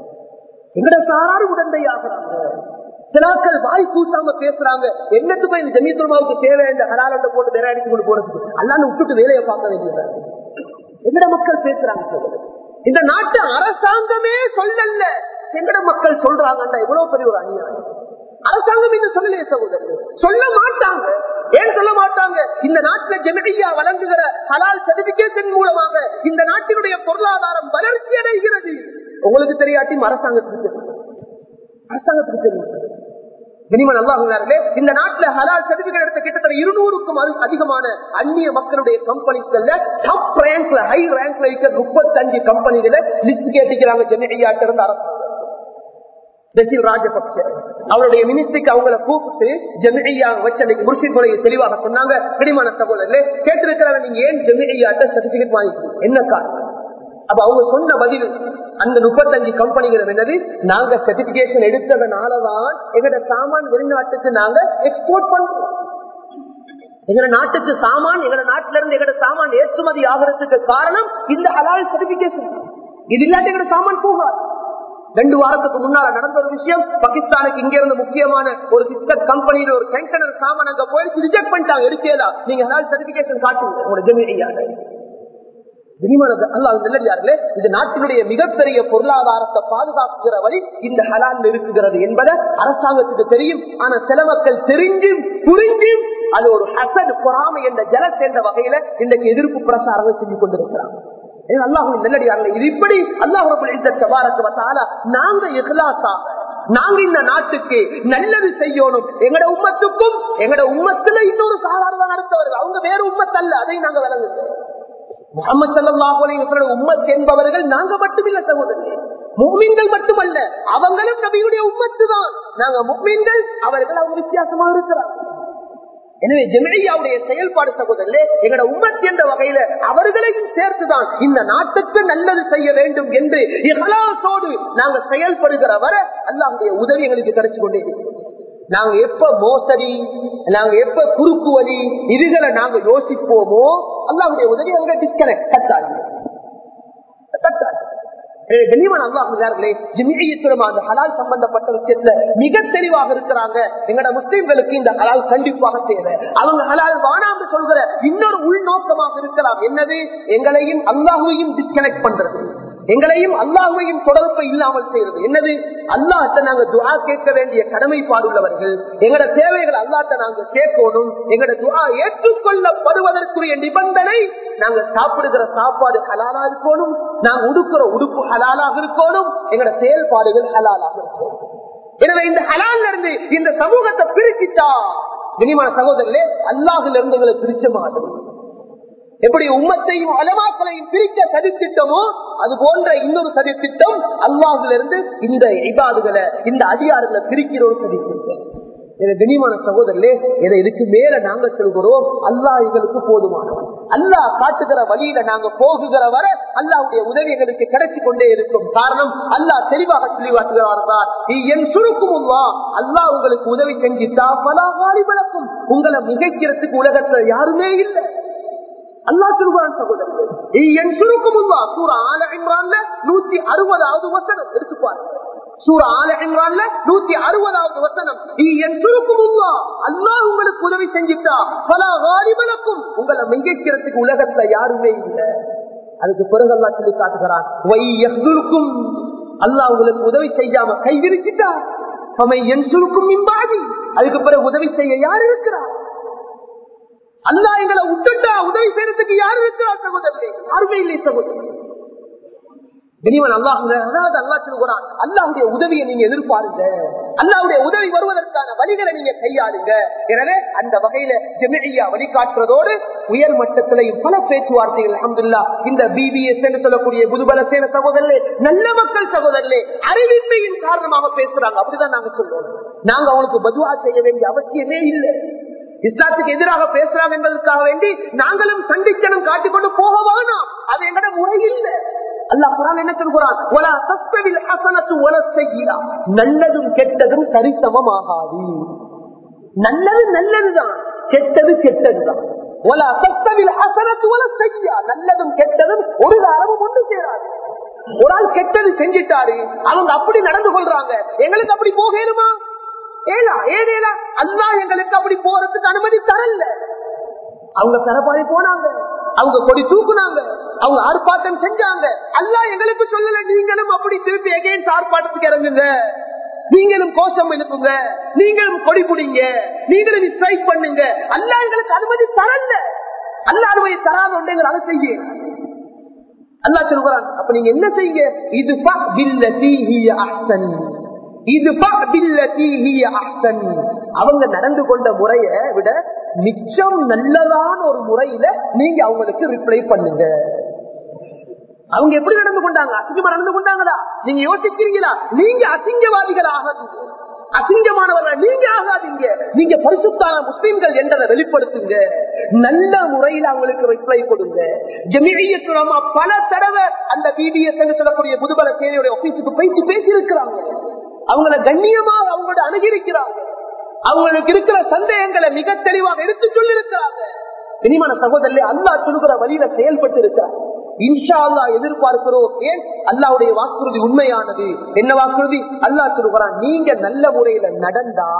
சிலாக்கள் வாய் கூசாம பேசுறாங்க. என்னத்துக்கு இந்த ஜமீஅத்துல் உலமாவுக்கு தேவை இந்த ஹலால் போட்டு வேற அடிச்சு கொண்டு போறதுக்கு அல்லாஹ் விட்டுட்டு வேலையை பார்க்க வேண்டியது எங்கட மக்கள் பேசுறாங்க. இந்த நாட்டு அரசாங்கமே சொல்லல, எங்கட மக்கள் சொல்றாங்கன்னா எவ்வளவு பெரிய ஒரு அநியாயம். அரசாங்கம் இந்த சொல்லலையே சகோதரர்கள், சொல்ல மாட்டாங்க. ஏன் சொல்ல மாட்டாங்க? இந்த நாட்டில் ஜமீஆ வழங்குகிற ஹலால் சர்டிபிகேஷன் மூலமாக இந்த நாட்டினுடைய பொருளாதாரம் வளர்ச்சி அடைகிறது. உங்களுக்கு தெரியாட்டி அரசாங்கத்துக்கு தெரியும். இந்த நாட்டில் ஹலால் சர்டிபிகேட் எடுத்த கிட்டத்தட்ட 200க்கும் அதிகமான அந்நிய மக்களுடைய கம்பெனிகள்ல டாப் ரேங்க்ல ஹை ரேங்க்ல இருக்கிற 35 கம்பெனிகளை லிஸ்ட் கேட்டுக்கிறாங்க ஜமீஆட்ட இருந்து அரசாங்கம். பெசில் ராஜபக்ச அவருடைய மினிஸ்ட்ரிக்கு அவங்களை கூப்பிட்டு ஜமீஆ வச்சு முர்ஷித் முறையை தெளிவாக சொன்னாங்க. பிடிமான சகோதரர்களே, கேட்டிருக்கிறாங்க நீங்க ஏன் ஜமீஆட்ட சர்டிபிகேட் வாங்கிக்கிறீங்க, என்ன காரணம்? அப்ப அவங்க சொன்ன பதில் அந்த 35 கம்பெனிகள் என்னது, நாங்க சர்டிபிகேஷன் எடுத்ததுனாலதான் எங்கட சாமான் வெளிநாட்டுக்கு நாங்க எக்ஸ்போர்ட் பண்றோம். எங்க நாட்டுக்கு சாமான், எங்க நாட்டில இருந்து எங்கட சாமான் ஏற்றுமதி ஆகிறதுக்கு காரணம் இந்த ஹலால் சர்டிபிகேஷன். இது இல்லாட்டி எங்கட சாமான் போகாது. 2 வாரத்துக்கு முன்னால நடந்த ஒரு விஷயம், பாகிஸ்தானுக்கு இங்க இருந்து முக்கியமான ஒரு பிஸ்கட் கம்பெனியில ஒரு கண்டெய்னர் சாமான் அங்க போயிட்டு ரிஜெக்ட் பண்ணிட்டாங்க. எடுக்கலாம், நீங்க ஹலால் சர்டிபிகேஷன் காட்டுங்க உங்களோட ஜமீஆல. இது நாட்டினுடைய மிகப்பெரிய பொருளாதாரத்தை பாதுகாக்கிற வழி இந்த ஹலால் இருக்குகிறது என்பதை அரசாங்கத்துக்கு தெரியும். ஆனா சில மக்கள் தெரிஞ்சும் புரிஞ்சும் அது ஒரு ஹசத் பொறாமை என்ற ஜலஸ் என்ற வகையில இன்றைக்கு எதிர்ப்பு பிரசாரங்கள் செஞ்சு கொண்டிருக்கிறாங்க. அல்லாஹ்வின் நல்லடியார்களே, இது இப்படி அல்லாஹ் ரப்பல் இஸ்ஸத் தபாரக வ தஆலா நாங்க இக்லாஸா நாங்க இந்த நாட்டுக்கு நல்லது செய்யணும். எங்கட உம்மத்துக்கும் எங்கட உம்மத்துல இன்னொரு சாதாரண நடத்தவர்கள், அவங்க வேற உம்மத் அல்ல, அதை நாங்க விளங்குகிறோம். முஹம்மது ஸல்லல்லாஹு அலைஹி வஸல்லம் உம்மத் என்பவர்கள் நாங்க மட்டுமில்லை சகோதரர்களே, முஃமின்கள் மட்டுமல்ல, அவங்களும் நபியுடைய உம்மத்து தான். நாங்க முஃமின்கள், அவர்கள் அவங்க வித்தியாசமா இருக்கிறாங்க. எனவே ஜமீஆவுடைய செயல்பாடு சகோதரர்களே, எங்கட உம்மத் என்ற வகையில அவர்களையும் சேர்த்துதான் இந்த நாட்டுக்கு நல்லது செய்ய வேண்டும் என்று இஹ்லாஸோடு நாங்க செயல்படுகிற வரை அல்லாஹ்வுடைய உதவி எங்களுக்கு கிடைச்சு கொண்டே இருக்கிறது. நாங்க எப்ப மோசடி, நாங்க எப்ப குறுக்கு வழி இதுகளை நாங்க யோசிப்போமோ அல்லாஹ்வுடைய உதவி அங்க டிஸ்கனெக்ட் கட்டாது. ஹலால் சம்பந்தப்பட்ட விஷயத்துல மிக தெளிவாக இருக்கிறாங்க. எங்கட முஸ்லிம்களுக்கு இந்த ஹலால் கண்டிப்பாக தேவை. அவங்க ஹலால் வானாம் சொல்கிற இன்னொரு உள்நோக்கமாக இருக்கலாம். என்னது? எங்களையும் அல்லாஹ்வையும் டிஸ்கனெக்ட் பண்றது, எங்களையும் அல்லாஹ்வையும் தொடர்பை இல்லாமல் செய்யறது. என்னது? அல்லாஹ்ட்ட நாங்க துஆ கேட்க வேண்டிய கடமைப்பாடுள்ளவர்கள். எங்கட தேவைகள் அல்லாஹ்ட்ட நாங்க கேட்கணும். எங்கட துஆ ஏற்றுக்கொள்ளப்படுவதற்குரிய நிபந்தனை நாங்க சாப்பிடுகிற சாப்பாடு ஹலாலா இருக்கணும், நாங்க உடுக்கிற உடுப்பு ஹலாலாக இருக்கணும், எங்கட செயல்பாடுகள் ஹலாலாக இருக்கணும். எனவே இந்த ஹலால்ல இருந்து இந்த சமூகத்தை பிரிச்சுட்டா கனிமான சகோதரர்களே, அல்லாஹ்ல இருந்து எங்களை பிரிச்ச மாதிரி எப்படி உம்மத்தையும் உலமாக்களையும் பிரிக்க சதித்திட்டமோ அது போன்ற இன்னொரு சதித்திட்டம் அல்லாஹ்விலிருந்து இந்த இபாதுகளை இந்த அதிகாரங்களை பிரிக்கிற ஒரு சதித்திட்டம். கண்ணியமான சகோதரர்களே, இதுக்கு மேல நாங்க சொல்கிறோம் அல்லாஹ் எங்களுக்கு போதுமானவன். அல்லாஹ் காட்டுகிற வழியில நாங்க போகுகிற வர அல்லாஹ்வுடைய உதவி எங்களுக்கு கிடைச்சு கொண்டே இருக்கும். காரணம் அல்லாஹ் தெளிவாக தெளிவாக்குகிறார், என் சுருக்கும் அல்லாஹ் உங்களுக்கு உதவி செஞ்சிட்டா பல வாலிபலக்கும் உங்களை மிகைக்கிறதுக்கு உலகத்துல யாருமே இல்லை. அல்லாஹ் சொல்கிறான் சகோதரர்களே, என் சுருக்கும் சூரா ஆல இம்ரான்ல 160வது வசனம் எடுத்துப்பாரு. சூரா ஆல இம்ரான்ல 160வது வசனம், என் சுருக்கும் அல்லாஹ் உங்களுக்கு உதவி செஞ்சிட்டா பல வாலிபலக்கும் உங்களை மிகைக்கிறதுக்கு உலகத்துல யாருமே இல்லை. அதுக்கு பிறகு அல்லாஹ் சொல்லி காட்டுகிறான், அல்லாஹ் உங்களுக்கு உதவி செய்யாம கைவிரிச்சிட்டா என் சுருக்கும் மின்பாதி அதுக்கு பிறகு உதவி செய்ய யார் இருக்கிறார்? அல்லாஹ் எங்களை விட்டுட்டா உதவி செய்யறதுக்கு யாரு இருக்கிறார்? சகோதரர்களே, யாருமே இல்லை சகோதரர்களே. அதாவது அல்லாஹ் சொல்கிறான், அல்லாஹ்வுடைய உதவியை நீங்க எதிர்பாருங்க, அல்லாஹ்வுடைய உதவி வருவதற்கான வழிகளை நீங்க கையாளுங்க. எனவே அந்த வகையில ஜமீஇய்யா வழிகாட்டுறதோடு உயர் மட்டத்திலையும் பல பேச்சுவார்த்தைகள் அல்ஹம்துலில்லாஹ் இந்த பிபிஎஸ் என்று சொல்லக்கூடிய புதுபல சேன சகோதரர்களே, நல்ல மக்கள் சகோதரர்களே, அறிவின்மையின் காரணமாக பேசுறாங்க. அப்படிதான் நாங்க சொல்றோம். நாங்க அவங்களுக்கு பதுவா செய்ய வேண்டிய அவசியமே இல்லை. இஸ்லாத்துக்கு எதிராக பேசுறாங்க என்பதற்காக வேண்டி நாங்களும் சண்டித்தனம் காட்டிக்கொண்டு போக வேணாம். அது எங்கட முறை இல்லை. அல்லாஹ் குர்ஆன் என்ன சொல்கிறான், வலா தஸ்தவில் ஹஸனத்து வலா ஸய்யிஆ, நல்லதும் கெட்டதும் சரிசமமாகாது. நல்லது நல்லதுதான், கெட்டது கெட்டதுதான். வலா தஸ்தவில் ஹஸனத்து வலா ஸய்யிஆ, நல்லதும் கெட்டதும் ஒரு காலமும் ஒன்று சேராது. ஒரு ஆள் கெட்டது செஞ்சிட்டாரு, அவங்க அப்படி நடந்து கொள்றாங்க, எங்களுக்கு அப்படி போகணுமா? ஏலா ஏதேலா அல்லாஹ் எங்களுக்கு அப்படி போறதுக்கு அனுமதி தரல. அவங்க தரப்பாடி போனாங்க, அவங்க கொடி தூக்குனாங்க, அவங்க ஆர்ப்பாட்டம் செஞ்சாங்க. அல்லாஹ் எங்களுக்கு சொல்லல நீங்களும் அப்படி திருப்பி எகைன்ஸ்ட் ஆர்ப்பாட்டத்துக்கு இறங்குங்க, நீங்களும் கோஷம் எழுப்புங்க, நீங்களும் கொடி பிடிங்க, நீங்களும் ஸ்ட்ரைக் பண்ணுங்க. அல்லாஹ் எங்களுக்கு அனுமதி தரல. அல்லாஹ் அனுமதி தராத ஒன்று அதை செய்ய அல்லாஹ் சொல்றான். அப்ப நீங்க என்ன செய்யுங்க, இது அவங்க நடந்து கொண்ட முறையை விட மிச்சம் நல்லதான ஒரு முறையில நீங்க அவங்களுக்கு ரிப்ளை பண்ணுங்க. அவங்க எப்படி நடந்து கொண்டாங்க? அசிங்கமா நடந்து கொண்டாங்களா? நீங்க யோசிக்கிறீங்களா? நீங்க அசிங்கவாதிகள் ஆகாதீங்க, அசிங்கமானவர்கள் நீங்க ஆகாதீங்க. நீங்க பரிசுத்தான முஸ்லிம்கள் என்றதை வெளிப்படுத்துங்க, நல்ல முறையில் அவங்களுக்கு ரிப்ளை கொடுங்க. ஜமீஇய்யத் உலமா பல தடவை அந்த பிபிஎஸ் என்று சொல்லக்கூடிய புதுபல சேவையுடைய ஆபீஸுக்கு போயிட்டு பேசி இருக்கிறாங்க. அவங்கள கண்ணியமாக அவங்களோட அணுகிருக்கிறாங்க, அவங்களுக்கு இருக்கிற சந்தேகங்களை மிக தெளிவாக எடுத்து சொல்லி இருக்கிறாங்க. இனிமான சகோதரர்களே, அல்லாஹ் சொல்லுகிற வழியில செயல்பட்டு இருக்கிறார். இன்ஷா அல்லாஹ் எதிர்பார்க்கிறோம். ஏன்? அல்லாஹ்வுடைய வாக்குறுதி உண்மையானது. என்ன வாக்குறுதி? அல்லாஹ் சொல்லுகிறான், நீங்க நல்ல முறையில நடந்தா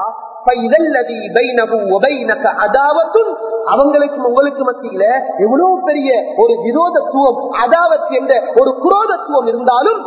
அவங்களுக்கும் உங்களுக்கு மத்தியில எவ்வளவு பெரிய ஒரு விரோதத்துவம், அதாவத் என்ற ஒரு குரோதத்துவம் இருந்தாலும்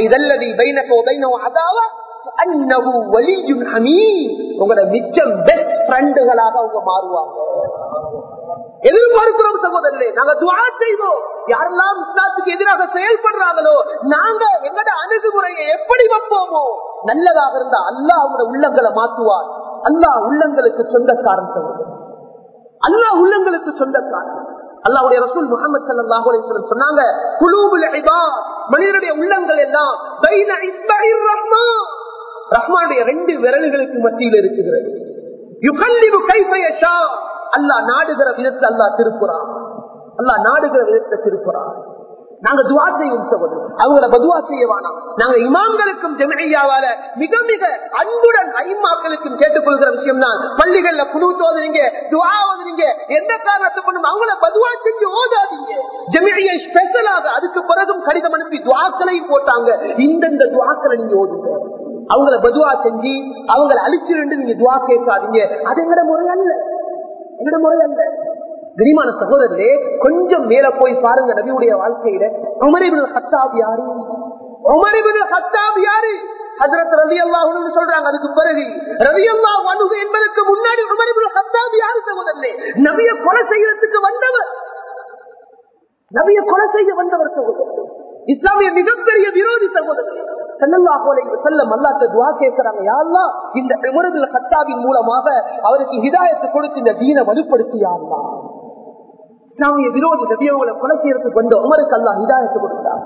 உங்களோட மிச்சம் பெஸ்ட் ஃப்ரெண்டுகளாக அவங்க மாறுவாங்க. எதிர்பார்க்கிறோம் சகோதரர்களே, நாங்க துஆ செய்வோம். யாரெல்லாம் இஸ்லாத்துக்கு எதிராக செயல்படுறாங்களோ நாங்க எங்கட அணுகுமுறையை எப்படி வைப்போமோ நல்லதாக இருந்தா அல்லாஹ் அவங்களோட உள்ளங்களை மாற்றுவார். அல்லாஹ் உள்ளங்களுக்கு சொந்தக்காரன் சகோதரர், அல்லாஹ் உள்ளங்களுக்கு சொந்தக்காரன். அல்லாஹ்வுடைய ரசூல் முஹம்மது ஸல்லல்லாஹு அலைஹி வஸல்லம் சொன்னாங்க, குலூபுல் இபாத், மனிதனுடைய உள்ளங்கள் எல்லாம் பைன இஸ்பஹிர் ரஹ்மான், ரஹ்மானுடைய 2 விரல்களுக்கு மத்தியில் இருக்கிறது. யுகல்லிபு கைஃப யஷா, அல்லாஹ் நாடுகிற விதத்தை அல்லாஹ் திருப்புறான், அல்லாஹ் நாடுகிற விதத்தை திருப்புறான். நாங்க துஆ செய்வோம் சகோதரர், அவங்கள பதுவா செய்ய வேணாம். நாங்க இமாம்களுக்கும் ஜமீஇய்யாவால மிக மிக அன்புடன் ஐம்மாக்களுக்கும் கேட்டுக்கொள்கிற விஷயம் தான், பள்ளிகள்ல குனூத் ஓதுறீங்க, துஆ ஓதுறீங்க, எந்த காரணத்தை கொண்டும் அவங்கள பதுவா செஞ்சு ஓதாதீங்க. ஜமீஇய்யா ஸ்பெஷலாக அதுக்கு பிறகும் கடிதம் அனுப்பி துஆக்களையும் போட்டாங்க, இந்த துஆக்களை நீங்க ஓதுங்க. அவங்கள பதுவா செஞ்சு அவங்களை அழிச்சிருந்து நீங்க துஆ கேட்காதீங்க. அது எங்கட முறை அல்ல, எங்கட முறை அல்ல. கனிமான சகோதரர்களே, கொஞ்சம் மேல போய் பாருங்க நபியுடைய வாழ்க்கையில. உமர் இப்னு கத்தாப் யாரு? உமர் இப்னு கத்தாப் யாரு? ஹஜ்ரத் ரலியல்லாஹு அன்ஹு சொல்றாங்க. அதுக்கு பிறகு ரலியல்லாஹு அன்ஹு என்பதற்கு முன்னாடி உமர் இப்னு கத்தாப் யாரு சகோதரர்களே? நபியை கொலை செய்யறதுக்கு வந்தவர், நபியை கொலை செய்ய வந்தவர் சகோதரர்களே, இஸ்லாமிய மிகப்பெரிய விரோதி சகோதரர்களே. ஸல்லல்லாஹு அலைஹி வஸல்லம் அல்லாஹ்ட்ட துஆ கேக்குறாங்க, யா அல்லாஹ் இந்த உமர் இப்னு கத்தாபின் மூலமாக அவருக்கு ஹிதாயத் கொடுத்து இந்த தீனை வலுப்படுத்தி யா அல்லாஹ். இஸ்லாமிய விரோதி நபியவங்களை கொலை செய்யறதுக்கு வந்த உமருக்கு அல்லாஹ் ஹிதாயத்து கொடுத்தார்.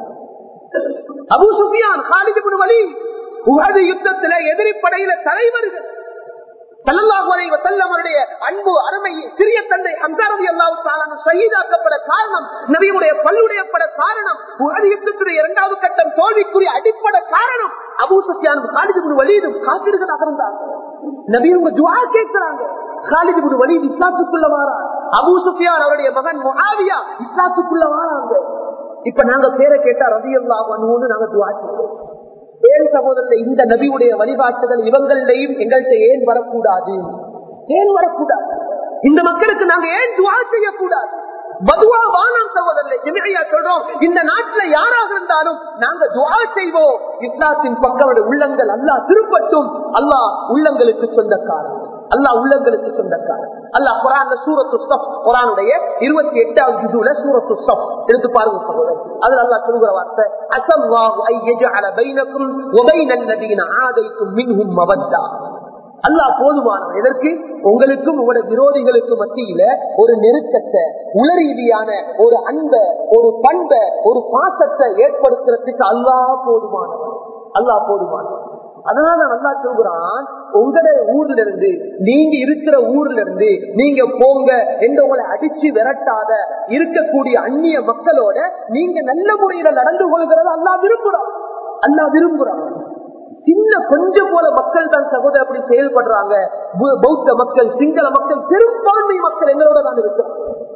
Abu Sufyan, Khalid ibn Walid, Uhud யுத்தத்திலே எதிரி படையில தலைவர்கள். ஸல்லல்லாஹு அலைஹி வஸல்லம் அவருடைய அன்பு அருமை சிறிய தந்தை ஹம்ஸா ரலியல்லாஹு தஆலா ஷஹீதாக்கப்பட காரணம், நபியுடைய பல்லுடையப்பட காரணம், உஹது யுத்தத்துடைய இரண்டாவது கட்டம் தோல்விக்குரிய அடிப்படை காரணம் Abu Sufyan Khalid ibn Walid காஃபிர்களாக இருந்தாங்க. நபியுங்க துஆ கேட்கிறாங்க. காலித் இப்னு வலீத் இஸ்லாத்துக்குள்ள வாரார். அபூ சுஃபியான் அவருடைய மகன் முஆவியா இஸ்லாத்துக்குள்ள வாராங்க. இப்ப நாங்க பேரை கேட்டா ரலியல்லாஹு அன்ஹுன்னு நாங்க துஆ செய்வோம். ஏன் சகோதரர், இந்த நபியுடைய வழிகாட்டுதல் இவங்களையும் எங்கள்கிட்ட ஏன் வரக்கூடாது? ஏன் வரக்கூடாது? இந்த மக்களுக்கு நாங்க ஏன் துஆ செய்யக்கூடாது? பதுவா வானம் சகோதரர், ஜமீஆ சொல்றோம், இந்த நாட்டுல யாராக இருந்தாலும் நாங்க துஆ செய்வோம். இஸ்லாத்தின் பக்கம் உள்ளங்கள் அல்லாஹ் திருப்பட்டும். அல்லாஹ் உள்ளங்களுக்கு சொந்தக்காரன், அல்லாஹ் உள்ளங்களுக்கு சொந்தக்காரன். அல்லாஹ் குர்ஆன்ல சூரத்து ஸஃப், குர்ஆனுடைய 28வது ஜுஸுல சூரத்து ஸஃப் எடுத்து பாருங்க சகோதரர். அதுல அல்லாஹ் சொல்கிற வார்த்தை, அஸல்லாஹு ஐ யஜஅல பைனக்கும் வ பைனல் லதீன ஆதைத்தும் மின்ஹும் மவத்தா. அல்லாஹ் போதுமானவன் எதற்கு? உங்களுக்கும் உங்களுடைய விரோதிகளுக்கும் மத்தியில ஒரு நெருக்கத்தை, உளரீதியான ஒரு அன்பை, ஒரு பண்பை, ஒரு பாசத்தை ஏற்படுத்துறதுக்கு அல்லாஹ் போதுமானவன். அல்லாஹ் போதுமானவன். அதனால நல்லா சொல்கிறான், உங்களுடைய ஊர்ல இருந்து, நீங்க இருக்கிற ஊர்ல இருந்து நீங்க போங்க என்று உங்களை அடிச்சு விரட்டாத இருக்கக்கூடிய அந்நிய மக்களோட நீங்க நல்ல முறையில நடந்து கொள்கிறது அல்லாஹ் விரும்புறான். அல்லாஹ் விரும்புறான். சின்ன கொஞ்சம் போல மக்கள் தான் சகோதரர் அப்படி செயல்படுறாங்க. பௌத்த மக்கள், சிங்கள மக்கள், பெரும்பான்மை மக்கள் எங்களோட தான் இருக்கிறாங்க.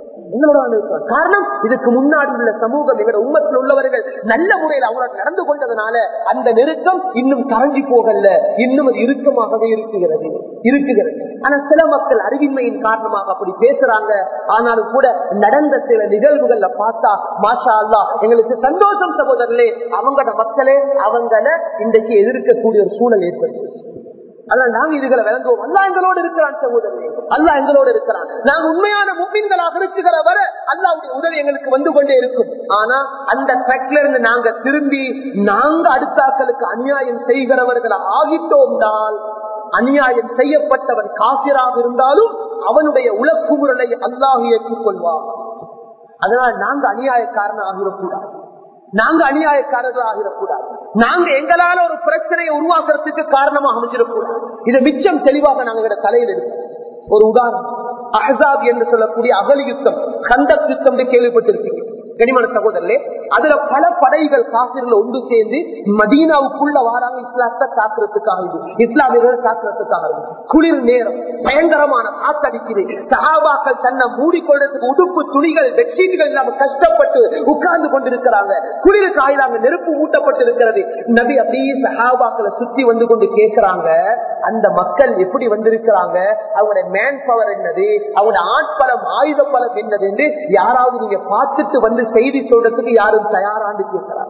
காரணம், இதுக்கு முன்னாடி உள்ள சமூகம், எங்களோட உம்மத்தில் உள்ளவர்கள் நல்ல முறையில் அவங்களோட நடந்து கொண்டதுனால அந்த நெருக்கம் இன்னும் கரைஞ்சி போகல, இன்னும் அது இறுக்கமாகவே இருக்குகிறது. ஆனா சில மக்கள் அறிவின்மையின் காரணமாக அப்படி பேசுறாங்க. ஆனாலும் கூட நடந்த சில நிகழ்வுகள்ல பார்த்தா மாஷா அல்லாஹ் எங்களுக்கு சந்தோஷம் சகோதரர்களே. அவங்களோட மக்களே அவங்கள இன்றைக்கு எதிர்க்கக்கூடிய ஒரு சூழல் ஏற்படுச்சு. அதான் நாங்க இதுகளை விளங்குவோம். அல்லாஹ் எங்களோடு இருக்கிறான் சகோதரர்களே, அல்லாஹ் எங்களோடு இருக்கிறான். நாங்க உண்மையான முஃமின்களாக இருக்கிற வரை அல்லாஹ்வுடைய உதவி எங்களுக்கு வந்து கொண்டே இருக்கும். ஆனா அந்த ட்ராக்ல இருந்து நாங்க திரும்பி நாங்க அடுத்தாக்களுக்கு அநியாயம் செய்கிறவர்களை ஆகிட்டோம்னால், அநியாயம் செய்யப்பட்டவன் காபிராக இருந்தாலும் அவனுடைய உலக்குமுறலை அல்லாஹ் ஏற்றுக்கொள்வார். அதனால் நாங்க அநியாயக்காரன் ஆகிடக்கூடாது, நாங்க அநியாயக்காரர்கள் ஆகிடக்கூடாது, நாங்க எங்களால ஒரு பிரச்சனையை உருவாக்குறதுக்கு காரணமாக அமைஞ்சிடக்கூடாது. இதை மிச்சம் தெளிவாக நாங்க தலையில் இருக்கோம். ஒரு உதாரணம், அஹ்ஸாப் என்று சொல்லக்கூடிய அகலி யுத்தம், கந்தக் யுத்தம் கேள்விப்பட்டிருக்கீங்க கனிமான சகோதரர்களே. அதுல பல படைகள் காபிர்கள் ஒன்று சேர்ந்து மதீனாவுக்குள்ள வாராங்க இஸ்லாத்தை காக்கிறதுக்காக, இஸ்லாமியர்கள் காக்கிறதுக்காக. குளிர் நேரம், பயங்கரமான காத்தடிக்குது. சஹாபாக்கள் தன்னை மூடிக்கொள்றதுக்கு உடுப்பு, துணிகள், பெட்ஷீட்டுகள் இல்லாம கஷ்டப்பட்டு உட்கார்ந்து கொண்டிருக்கிறாங்க. குளிர் காயிலாங்க, நெருப்பு ஊட்டப்பட்டு இருக்கிறது. நபி அப்படியே சஹாபாக்களை சுத்தி வந்து கொண்டு கேட்கிறாங்க, அந்த மக்கள் எப்படி வந்திருக்கிறாங்க, அவங்களோட மேன் பவர் என்னது, அவங்களோட ஆட்பலம், ஆயுத பலம் என்னது என்று யாராவது நீங்க பார்த்துட்டு வந்து செய்தி சொல்றதுக்கு யாரும் தயாரான்னு கேட்கிறாங்க.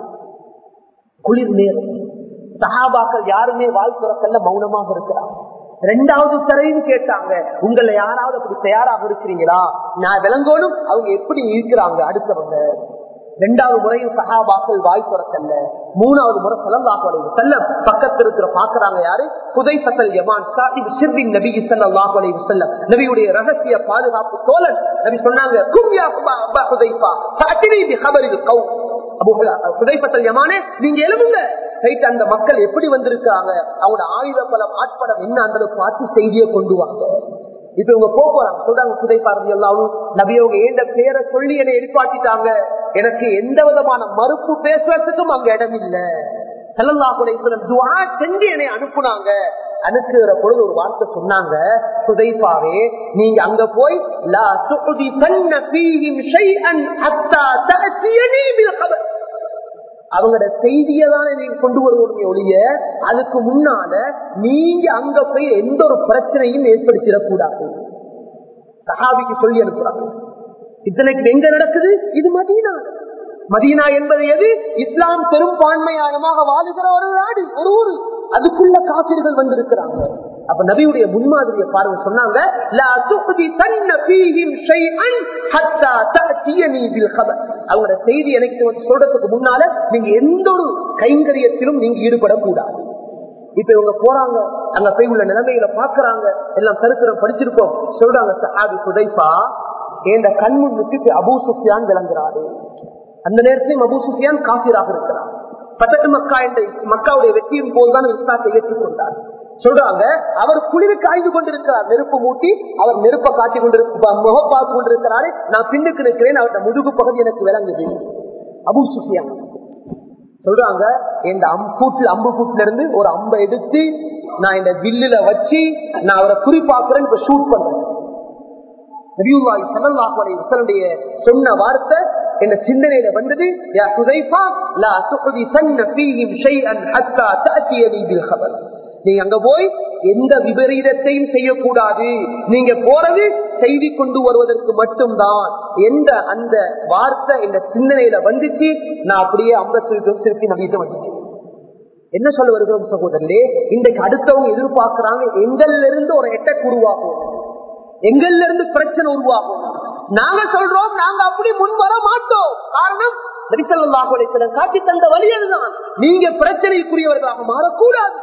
குளிர் நேரம், சஹாபாக்கள் யாருமே வாய் துறக்கல்ல, மௌனமாக இருக்கிறாங்க. இரண்டாவது தரையும் கேட்டாங்க, உங்களை யாராவது அப்படி தயாராக இருக்கிறீங்களா, நான் விளங்கோடும் அவங்க எப்படி இருக்கிறாங்க அடுத்தவங்க. இரண்டாவது முறையும் சஹாபாக்கள் வாய் துறக்கல்ல. மூணாவது முறை ஸல்லல்லாஹு அலைஹி வஸல்லம் பக்கத்துல இருக்கிற பாக்குறாங்க யாரு, ஹுதைஃபத்துல் யமான் சாஹிப் சிர்ரின் நபி ஸல்லல்லாஹு அலைஹி வஸல்லம், நபியுடைய ரகசிய பாதுகாப்பு தோழன். நபி சொன்னாங்க, கும் யா அபா ஹுதைஃபா ஃபஅதினி பிஹபரில் கௌம். அபூ ஹுதைஃபத்துல் யமானே, நீங்க எழும்புங்க, ரைட், அந்த மக்கள் எப்படி வந்திருக்காங்க, அவங்களோட ஆயுத பலம், ஆட்படம் என்ன, அந்த பார்த்து செய்தியை கொண்டு வாங்க. இப்ப இவங்க போறாங்க, சொல்றாங்க ஹுதைஃபா ரலியல்லாஹு நபியவங்க ஏண்ட பேரை சொல்லி என்னை எழுப்பாட்டிட்டாங்க, எனக்கு எந்த விதமான மறுப்பு பேசுறதுக்கும் அங்க இடம் இல்ல. ஸல்லல்லாஹு அலைஹி வஸல்லம் துஆ செஞ்சு என்னை அனுப்புனாங்க. அனுப்புகிற பொழுது ஒரு வார்த்தை சொன்னாங்க, ஹுதைஃபாவே நீங்க அங்க போய் லா துஹதிஸன்ன ஃபீஹிம் ஷைஅன் ஹத்தா தஅதியனி பில் கபர், அவங்களோட செய்தியை தானே நீங்க கொண்டு வருவீங்க ஒழிய அதுக்கு முன்னால நீங்க அங்க போய் எந்த ஒரு பிரச்சனையும் ஏற்படுத்திடக்கூடாது. சஹாபிக்கு சொல்லி அனுப்புறாங்க. இத்தனைக்கு எங்க நடக்குது, இது மதீனா. மதீனா என்பது எது, இஸ்லாம் பெரும்பான்மையானமாக வாழுகிற ஒரு நாடு, ஒரு ஊரு. அதுக்குள்ள காபிர்கள் வந்திருக்கிறாங்க. அப்ப நபியுடைய முன்மாதிரியை பாருங்க, சொன்னாங்க லா துஹதிஸன்ன ஃபீஹிம் ஷைஅன் ஹத்தா தஅதியனி பில் கபர், அவங்களோட செய்தி எனக்கு சொல்றதுக்கு முன்னால நீங்க எந்த ஒரு கைங்கரியத்திலும் நீங்க ஈடுபடக்கூடாது. இப்ப இவங்க போறாங்க, அங்க போய் உள்ள நிலைமையில பாக்குறாங்க, எல்லாம் சரித்திரம் படிச்சிருக்கோம். சொல்றாங்க, சஹாபி ஹுதைஃபா இந்த கண்முன்னுக்கு அபூ சுஃபியான் விளங்குறாரு. அந்த நேரத்திலும் அபூ சுஃபியான் காஃபிராக இருக்கிறார். பத்தட்டு மக்கா என்ற மக்காவுடைய வெற்றியின் போதுதான் இஸ்லாத்தை ஏற்றுக்கொண்டார். சொல்றாங்க அவர் குளிர் காய்ந்து கொண்டிருக்கிறார், நெருப்பு மூட்டி அவர் நெருப்பை காட்டி முகம் பார்த்து கொண்டிருக்கிறாரு. நான் பின்னுக்கு இருக்கிறேன், அவருடைய முதுகு பகுதி எனக்கு விளங்குது. அபூ சுஃபியான் சொல்றாங்க இந்த அம்பு கூட்டுல இருந்து ஒரு அம்பை எடுத்து நான் இந்த வில்லுல வச்சு நான் அவரை குறிப்பாக்குறேன், இப்ப ஷூட் பண்றேன். நபியுல்லாஹி ஸல்லல்லாஹு அலைஹி வஸல்லம் சொன்ன வார்த்தை என்ன சிந்தனையில வந்தது, யா ஹுதைஃபா லா துஹதிஸன்ன ஃபீஹிம் ஷைஅன் ஹத்தா தஅதியனி பில் கபர். நீங்க அங்க போய் எந்த விபரீதத்தையும் செய்யக்கூடாது, நீங்க போறது செய்தி கொண்டு வருவதற்கு மட்டும்தான் எந்த அந்த வார்த்தை இந்த சிந்தனையில வந்துச்சு. நான் அப்படியே 50 திருப்பி நம்பிட்டு வந்துட்டேன். என்ன சொல்ல வருகிறோம் சகோதரர்களே, இன்றைக்கு அடுத்தவங்க எதிர்பார்க்கிறாங்க எங்கள்ல இருந்து ஒரு எட்டக் உருவாகும், எங்கள்ல இருந்து பிரச்சனை உருவாகும். நாங்க சொல்றோம் நாங்க அப்படி முன் வர மாட்டோம். காரணம் நபி ஸல்லல்லாஹு அலைஹி வஸல்லம் காட்டி தந்த வழி அதுதான். நீங்க பிரச்சனைக்குரியவர்களாக மாறக்கூடாது.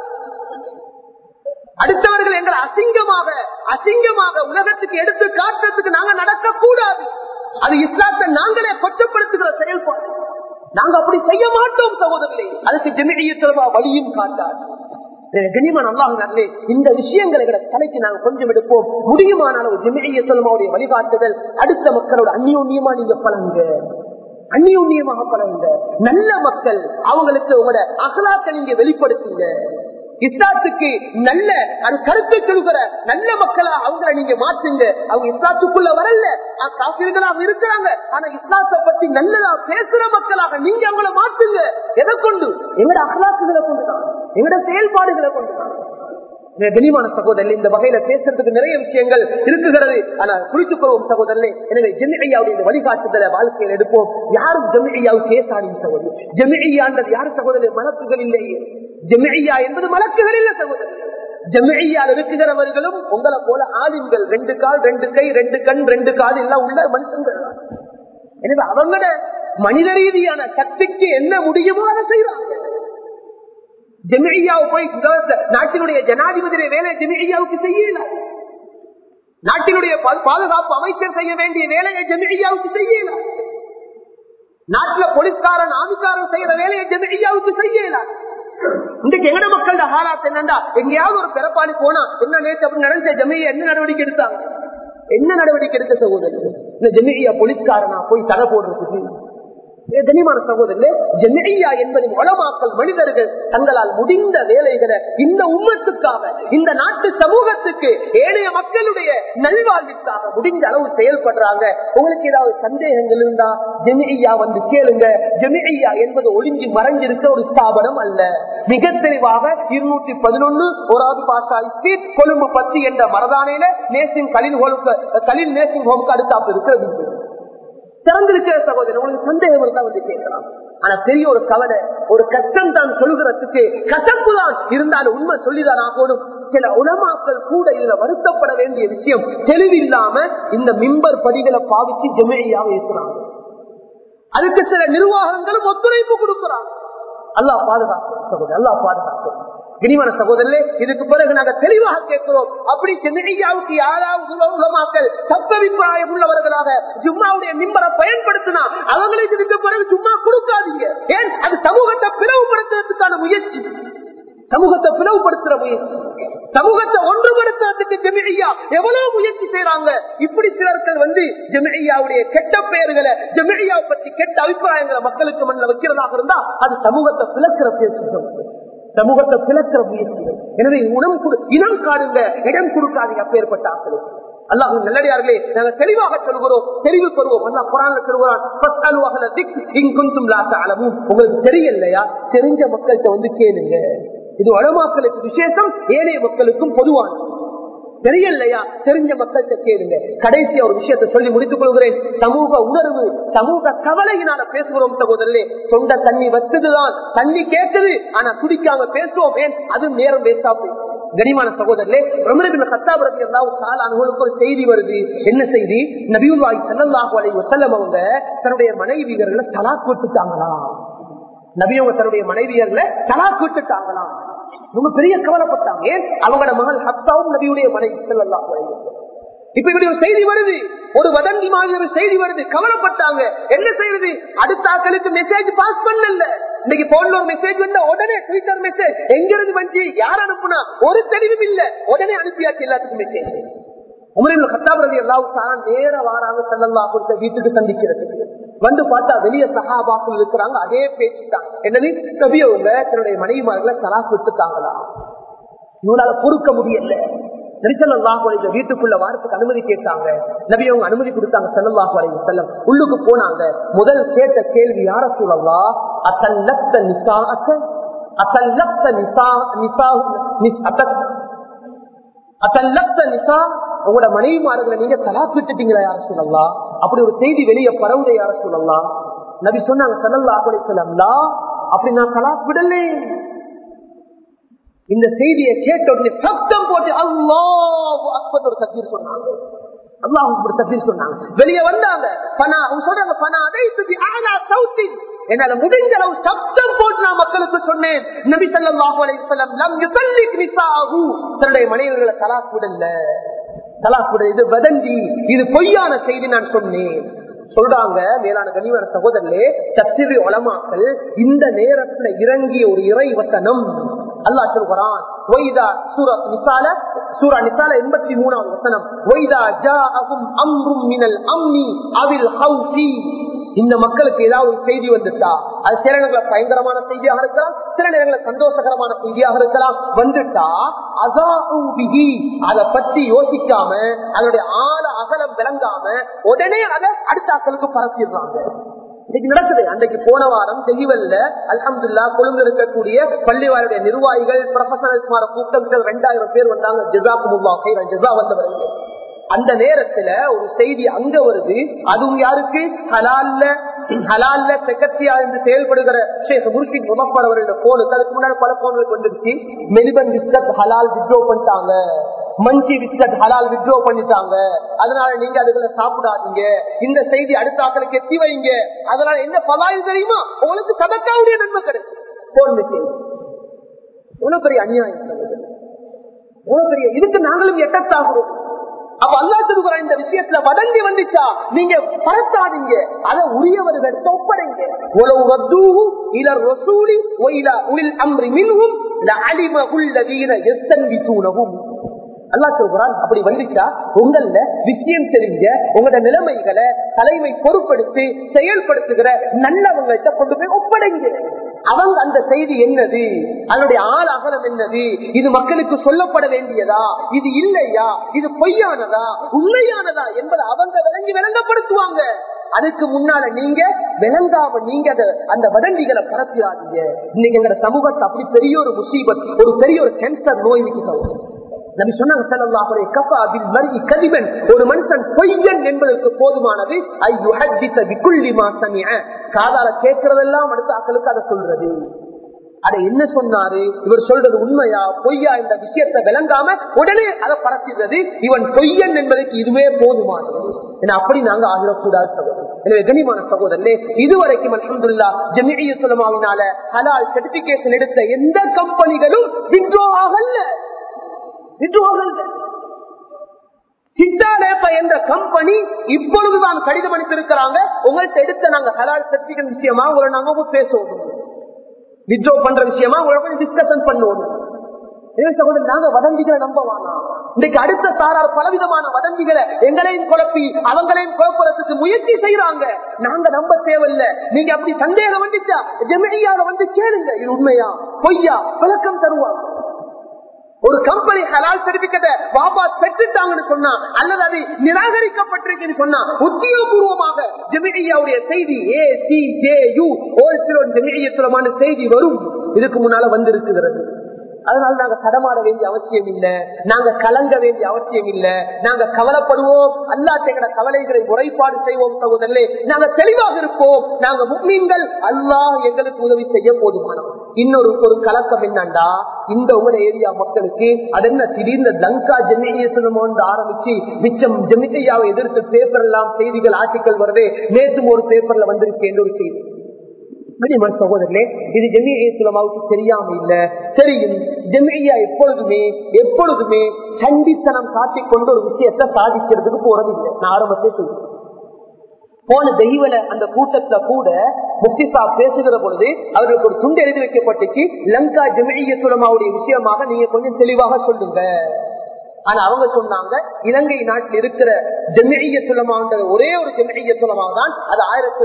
அடுத்தவர்கள் எங்களை அசிங்கமாக உலகத்துக்கு எடுத்து காட்டுறதுக்கு நாங்க நடக்க கூடாது. அது இஸ்லாத்தை நாங்களே கொச்சப்படுத்துகிற செயல்பாடு. நாங்க அப்படி செய்ய மாட்டோம் சகோதரர்களே. அதுக்கு ஜமீஅத்துல் வழியும் காட்டாது. கனிமான் அல்லாஹ்வே இந்த விஷயங்களை தலைக்கு நாங்க கொஞ்சம் எடுப்போம். முடியுமானாலும் ஜமீஅத்துல் வழிகாட்டுதல் அடுத்த மக்களோட அந்நியோன்யமா நீங்க பழங்க, அந்நியோன்யமாக பழங்க. நல்ல மக்கள் அவங்களுக்கு உங்களோட அகலாத்தை நீங்க வெளிப்படுத்துங்க. இஸ்லாத்துக்கு நல்ல கருத்தை சொல்கிற நல்ல மக்களா அவங்களை நீங்க மாற்றுங்க. அவங்க இஸ்லாத்துக்குள்ள வரல, காபிர்களாக இருக்கிறாங்க, ஆனா இஸ்லாத்தை பத்தி நல்லதா பேசுற மக்களாக நீங்க அவங்கள மாற்றுங்க. எதை கொண்டு? எங்கட அகலாக்குகளை கொண்டுதான், எங்கட செயல்பாடுகளை கொண்டுதான். கனிமான சகோதரர்களே, இந்த வகையில பேசுறதுக்கு நிறைய விஷயங்கள் இருக்குகிறது. ஆனா குறித்துக் கொள்வோம் சகோதரர்களே. எனவே ஜமீஅவுடைய இந்த வழிகாட்டுதலை வாழ்க்கையில் எடுப்போம். யாரும் ஜமீஅவுக்கு ஏசானீங்க சகோதரர். ஜமீஅன்றது யாரு சகோதரர்? மலக்குகள் இல்லையே. ஜமீஅ என்பது மலக்குகள் இல்ல சகோதரர். ஜமீஅல் இருக்கிறவர்களும் உங்களை போல ஆலிம்கள், 2 கால் 2 கை 2 கண் 2 கால் எல்லாம் உள்ள மனுஷங்கள். எனவே அவங்களோட மனித ரீதியான சக்திக்கு என்ன முடியுமோ அதை செய்யறாங்க. ஜமீஅவை போய் நாட்டினுடைய ஜனாதிபதியை வேலை ஜமீஅவுக்கு செய்யல. நாட்டினுடைய பாதுகாப்பு அமைச்சர் செய்ய வேண்டிய வேலையை ஜமீஅவுக்கு செய்யல. நாட்டுல போலீஸ்காரன் ஆமிக்காரன் செய்யற வேலையை ஜமீஅவுக்கு செய்யல. இன்றைக்கு எங்கட மக்களோட ஹாலாத் என்னண்டா, எங்கேயாவது ஒரு பிறப்பாளி போனா என்ன நேற்று அப்படி நடந்த ஜமீஅ என்ன நடவடிக்கை எடுத்தாங்க? என்ன நடவடிக்கை எடுத்த சகோதரர்? இந்த ஜமீஅ போலீஸ்காரனா போய் தடை போடுறதுக்கு கனிமான சகோதரர்களே, ஜமீஅ என்பது உலமாக்கள் மனிதர்கள் தங்களால் முடிந்த வேலைகளை இந்த உம்மத்துக்காக, இந்த நாட்டு சமூகத்துக்கு, ஏனைய மக்களுடைய நல்வாழ்விற்காக முடிஞ்ச அளவு செயல்படுறாங்க. உங்களுக்கு ஏதாவது சந்தேகங்கள் இருந்தா ஜமீஅ வந்து கேளுங்க. ஜமீஅ என்பது ஒளிஞ்சி மறைஞ்சிருக்க ஒரு ஸ்தாபனம் அல்ல. மிக தெளிவாக 211 ஒராது பாஷா ஸ்ட்ரீட் கொழும்பு 10 என்ற மரதானையில நேசிங் கலின் நேசிங் ஹோமுக்கு அடுத்தாப்பு இருக்கிறது. திறந்திருக்கிற சகோதரர், உங்களுக்கு சந்தேகம் இருந்தா வந்து கேட்கலாம். ஆனா பெரிய ஒரு கவலை, ஒரு கஷ்டம் தான் சொல்கிறதுக்கு கசப்பு தான் இருந்தாலும் உண்மை சொல்லிதான் ஆகணும். சில உலமாக்கள் கூட இதுல வருத்தப்பட வேண்டிய விஷயம் தெளிவில்லாம இந்த மிம்பர் படிகளை பாவிச்சு ஜமீஅவை இருக்கிறாங்க. அதுக்கு சில நிர்வாகங்களும் ஒத்துழைப்பு கொடுக்கிறாங்க. அல்லாஹ் பாதுகாக்கும் சகோதரர், அல்லாஹ் பாதுகாக்கும். கனிமான சகோதரர்களே, இதுக்கு பிறகு நாங்கள் தெளிவாக கேட்கிறோம். அப்படி ஜமீஅவுக்கு யாராவது உலமாக்கள் தப்பபிப்பிராயம் உள்ளவர்களாக ஜும்மாவுடைய மிம்பரை பயன்படுத்தினா அவங்களுக்கு இதுக்கு பிறகு ஜும்மா கொடுக்காதீங்க. ஏன்? அது சமூகத்தை பிளவுபடுத்துறதுக்கான முயற்சி, சமூகத்தை பிளவுபடுத்துற முயற்சி, சமூகத்தை ஒன்றுபடுத்துறதுக்கு ஜமீஅ எவ்வளவு முயற்சி செய்யறாங்க. இப்படி சிலர்கள் வந்து ஜமீஅவுடைய கெட்ட பெயர்களை, ஜமீஅ பற்றி கெட்ட அபிப்பிராயங்களை மக்களுக்கு மண்ணில் வைக்கிறதாக இருந்தா அது சமூகத்தை பிளக்கிற பேச்சு, சமூகத்தை பிளக்கிற முயற்சிகள். எனவே இனம் காடுங்க, இடம் கொடுக்காதீங்க அப்பேற்பட்ட ஆட்களுக்கு. அல்லாஹ் நல்லடியார்களே, நாங்க தெளிவாக சொல்கிறோம், தெளிவு பெறுவோம். அல்லாஹ் குர்ஆன்ல சொல்கிறான், உங்களுக்கு தெரியலையா, தெரிஞ்ச மக்கள்கிட்ட வந்து கேளுங்க. இது உலமாக்களுக்கு விசேஷம், ஏனைய மக்களுக்கும் பொதுவானது. தெரியலையா, தெரிஞ்ச மக்கள்கிட்ட கேளுங்க. கடைசி ஒரு விஷயத்தை சொல்லி முடித்துக் கொள்கிறேன். சமூக உணர்வு, சமூக கவலையினால பேசுகிறோம் சகோதரர்களே. சொந்த தண்ணி வச்சதுதான், தண்ணி கேட்குது, ஆனா குடிக்காம பேசுவோம். ஏன்? அது நேரம் வேஸ்டா போய். கனிமான சகோதரர்களே, உமர் இப்னு கத்தாப் ரலியல்லாஹு தஆலா அன்ஹுவுக்கு ஒரு செய்தி வருது. என்ன செய்தி? நபியுல்லாஹி ஸல்லல்லாஹு அலைஹி வஸல்லம் அவங்க தன்னுடைய மனைவியர்களை தலாக் விட்டுட்டாங்களாம். நபியவங்க தன்னுடைய மனைவியர்களை தலாக் விட்டுட்டாங்களாம். ரொம்ப பெரிய கவலைப்பட்டாங்க. ஏன்? அவங்களோட மகள் ஹப்சாவும் நபியுடைய மனைவி ஸல்லல்லாஹு அலைஹி வஸல்லம். இப்ப இப்படி ஒரு செய்தி வருது, ஒரு வதந்தி மாதிரி ஒரு செய்தி வருது, கவலைப்பட்டாங்க. என்ன செய்யறது? அடுத்த ஆட்களுக்கு மெசேஜ் பாஸ் பண்ணல. இன்னைக்கு போன்ல ஒரு மெசேஜ் வந்தா உடனே ட்விட்டர் மெசேஜ் எங்கிருந்து வந்து யார் அனுப்புனா ஒரு தெளிவும் இல்ல, உடனே அனுப்பியாச்சு எல்லாத்துக்கும் மெசேஜ். உமர் கத்தாப் ரலியல்லாஹு தஆலா நேர வாராங்க ஸல்லல்லாஹு அலைஹி வீட்டுக்கு சந்திக்கிறதுக்கு. வந்து பார்த்தா வெளிய சஹாபாக்கள் இருக்கிறாங்க, அதே பேச்சு தான். என்னது? நபி அவங்க தன்னுடைய மனைவிமார்களை தலாக் விட்டுட்டாங்களா? இவனால பொறுக்க முடியல. நபி ஸல்லல்லாஹு அலைஹி வீட்டுக்குள்ள வாரத்துக்கு அனுமதி கேட்டாங்க. நபி அவங்க அனுமதி கொடுத்தாங்க. ஸல்லல்லாஹு அலைஹி வஸல்லம் உள்ளுக்கு போனாங்க. முதல் கேட்ட கேள்வி, யா ரசூலல்லாஹ் அத்தல்லக்த நிசாஅக அத்தல்லக்த நிசா உங்களோட மனைவிமார்களை நீங்க தலாக் விட்டுட்டீங்களா யா ரசூலல்லாஹ்? அப்படி ஒரு செய்தி வெளியே பரவுதே யா ரசூலல்லாஹ். நபி சொன்னாங்க ஸல்லல்லாஹு அலைஹி வஸல்லம், லா, அப்படி நான் தலாக் விடல. இந்த செய்தியை கேட்ட உடனே சப்தம் போட்டு அல்லாஹு அக்பர் ஒரு தக்பீர் சொன்னாங்க. அல்லாஹ் அக்பர் தக்பீர் சொன்னாங்க. வெளியே வந்தாங்க. என்னால முடிஞ்ச அளவு சப்தம் போட்டு நான் மக்களுக்கு சொன்னேன். நபி ஸல்லல்லாஹு அலைஹி வஸல்லம் லம் யுஸல்லிக் நிசாஹு, தன்னுடைய மனைவிகளை தலாக் விடல. தலாக் விட இது வதந்தி, இது பொய்யான செய்தி நான் சொன்னேன் சொல்றாங்க. மேலான கனிவான சகோதரர்களே, தஃசீர் உலமாக்கள் இந்த நேரத்துல இறங்கிய ஒரு இறை வசனம் அல்லாஹ் சொல்றான். வைதா சூரா நிசால, சூரா நிசால 83வது வசனம், வைதா ஜாஅஹும் அம்ரும் மினல் அம்னி அவில் ஹௌஃபி, இந்த மக்களுக்கு ஏதாவது ஒரு செய்தி வந்துட்டா, அது சில நேரங்களில் பயங்கரமான செய்தியாக இருக்கலாம், சில நேரங்களில் சந்தோஷகரமான செய்தியாக இருக்கலாம், வந்துட்டா அஸாஉ பிஹி, அதை பத்தி யோசிக்காம அதனுடைய ஆழ அகலம் விளங்காம உடனே அதை அடுத்த ஆட்களுக்கு பரப்பிடுறாங்க. இன்னைக்கு நடக்குது. அன்றைக்கு போன வாரம் தெளிவல்ல அல்ஹம்துலில்லாஹ் கொழும்புல இருக்கக்கூடிய பள்ளிவாருடைய நிர்வாகிகள் ப்ரொஃபஷனல்ஸ்மார கூட்டங்கள் 2000 பேர் வந்தாங்க. ஜஸாக்குமுல்லாஹ் கைரன், ஜஸா வந்தவர்கள். அந்த நேரத்துல ஒரு செய்தி அங்க வருது. அதுவும் யாருக்கு? ஹலால்ல செக்ரட்டரியா இருந்து செயல்படுகிற ஷேக் முர்ஷித் முதஃபர் அவருடைய போனுக்கு. அதுக்கு முன்னாடி பல போன்களுக்கு வந்துருச்சு. மெலிபன் பிஸ்கட் ஹலால் வித்ட்ரோ பண்ணிட்டாங்க, மஞ்சி பிஸ்கட் ஹலால் வித்ட்ரோ பண்ணிட்டாங்க, அதனால நீங்க அதுகளை சாப்பிடாதீங்க, இந்த செய்தி அடுத்த ஆக்களுக்கு எத்தி வைங்க, அதனால என்ன பலாயில் தெரியுமா, உங்களுக்கு சதக்காவுடைய நன்மை கிடைக்கும். போன் மெசேஜ் எவ்வளவு பெரிய அநியாயம், எவ்வளவு பெரிய, இதுக்கு நாங்களும் எட்டத்தாகிறோம். அப்ப அல்லாஹ் சொல்லுகிற இந்த விஷயத்துல வதந்தி வந்துச்சா நீங்க பரத்தாதீங்க, அதை உரியவர்கள் ஒப்படைங்க. உலவு ரத்தூஹு இலர் ரசூலி வ இலா உலில் அம்ரி மின்ஹும் லஅலிமஹுல் லதீன யஸ்தன்பிதூனஹு. அல்லாஹ் சொல்றான், அப்படி வந்துச்சா உங்கள விஷயம் தெரிஞ்ச உங்களோட நிலைமைகளை தலைமை பொறுப்படுத்தி செயல்படுத்துகிற நல்லவங்கள்ட்ட கொண்டு போய் ஒப்படைங்க. அவங்க அந்த செய்தி என்னது, அதனுடைய ஆள் அகலம் என்னது, இது மக்களுக்கு சொல்லப்பட வேண்டியதா, இது இல்லையா, இது பொய்யானதா உண்மையானதா என்பதை அவங்க விளங்கப்படுத்துவாங்க. அதுக்கு முன்னால நீங்க விளங்காம நீங்க அந்த வதந்திகளை பரப்பிடாதீங்க. இன்னைக்கு எங்க சமூகத்தை அப்படி பெரிய ஒரு முசீபத், ஒரு பெரிய ஒரு கேன்சர் நோய் வைக்கிறாங்க. நபி சொன்னாங்க ஸல்லல்லாஹு அலைஹி கஃபா பில் மர்இ கதிபன், ஒரு மனுஷன் பொய்யன் என்பதற்கு போதுமானது ஐயுஹதிஸ பிகுல்லி மா சமிஅ, காதால கேட்கிறதெல்லாம் அடுத்த ஆட்களுக்கு அதை சொல்றது. அதை என்ன சொன்னாரு, இவர் சொல்றது உண்மையா பொய்யா இந்த விஷயத்தை விளங்காம உடனே அதை பரப்பிடுறது, இவன் பொய்யன் என்பதற்கு இதுவே போதுமானது. அப்படி நாங்க ஆகிடக்கூடாது சகோதரர். எனவே கனிமான சகோதரனே, இதுவரைக்கும் அல்ஹம்துலில்லாஹ் ஜமீஅத்துல் உலமாவினால ஹலால் சர்டிபிகேஷன் எடுத்த எந்த கம்பெனிகளும் வித்ட்ரோ ஆகல. என்ற கம்பெனி இப்பொழுதுதான் கடிதம் அனுப்பியிருக்கிறாங்க, உங்கள்கிட்ட எடுத்த நாங்க ஹலால் சர்டிபிகேட் விஷயமா உங்களை நாங்க பேசுவோம், வித்ட்ரோ பண்ற விஷயமா உங்களை டிஸ்கஷன் பண்ணுவோம். நாங்க வதந்திகளை நம்பவானா? இன்னைக்கு அடுத்த சாரார் பலவிதமான வதந்திகளை எங்களையும் குழப்பி அவங்களையும் குழப்பறதுக்கு முயற்சி செய்யறாங்க. நாங்க நம்ப தேவையில்லை. நீங்க அப்படி சந்தேகம் வந்துச்சா ஜமீஅல வந்து கேளுங்க, இது உண்மையா பொய்யா விளக்கம் தருவாங்க. ஒரு கம்பெனி ஹலால் சர்டிபிகேட்டை வாபஸ் பெற்றுட்டாங்கன்னு சொன்னா அல்லது அது நிராகரிக்கப்பட்டிருக்குன்னு சொன்னா உத்தியோகபூர்வமாக ஜமீஅவுடைய செய்தி ACJU ஜமீஅத்துலமான செய்தி வரும். இதுக்கு முன்னால வந்திருக்கிறது. அதனால நாங்க தடமாட வேண்டிய அவசியம் இல்லை, நாங்க கலங்க வேண்டிய அவசியம் இல்லை, நாங்க கவலைப்படுவோம், அல்லாஹ் எங்கட கவலைகளை முறைப்பாடு செய்வோம் சகோதரர்களே. நாங்க தெளிவாக இருப்போம், நாங்க முஃமின்கள், அல்லாஹ் எங்களுக்கு உதவி செய்ய போதுமானவர். இன்னொரு கலக்கம் என்னண்டா, இந்த உங்களோட ஏரியா மக்களுக்கு அது என்ன திடீர்னு லங்கா ஜமீஅத்துல் ஆரம்பிச்சு மிச்சம் ஜமீஅவை எதிர்த்து பேப்பர் எல்லாம் செய்திகள் ஆர்டிக்கல் வருது. நேற்றும் ஒரு பேப்பர்ல வந்திருக்கு ஒரு செய்தி, சகோதரர்களே, இது ஜமீஅத் உலமாவுக்கு தெரியாம இல்ல, தெரியும். ஜமீஅ எப்பொழுதுமே சண்டித்தனம் காட்டிக்கொண்டு ஒரு விஷயத்தை சாதிக்கிறதுக்கு போறதில்லை. நான் ஆரம்பத்தை சொல்றேன். போன தெய்வல அந்த கூட்டத்துல கூட முஃப்தி சாப் பேசுகிற பொழுது அவர்களுக்கு ஒரு துண்டு எழுதி வைக்கப்பட்டுச்சு, லங்கா ஜமீஅத் உலமாவுடைய விஷயமாக நீங்க கொஞ்சம் தெளிவாக சொல்லுங்க. ஆனா அவங்க சொன்னாங்க, இலங்கை நாட்டில் இருக்கிற ஜமீஅத் உலமான்ற ஒரே ஒரு ஜமீஅத் உலமா தான், அது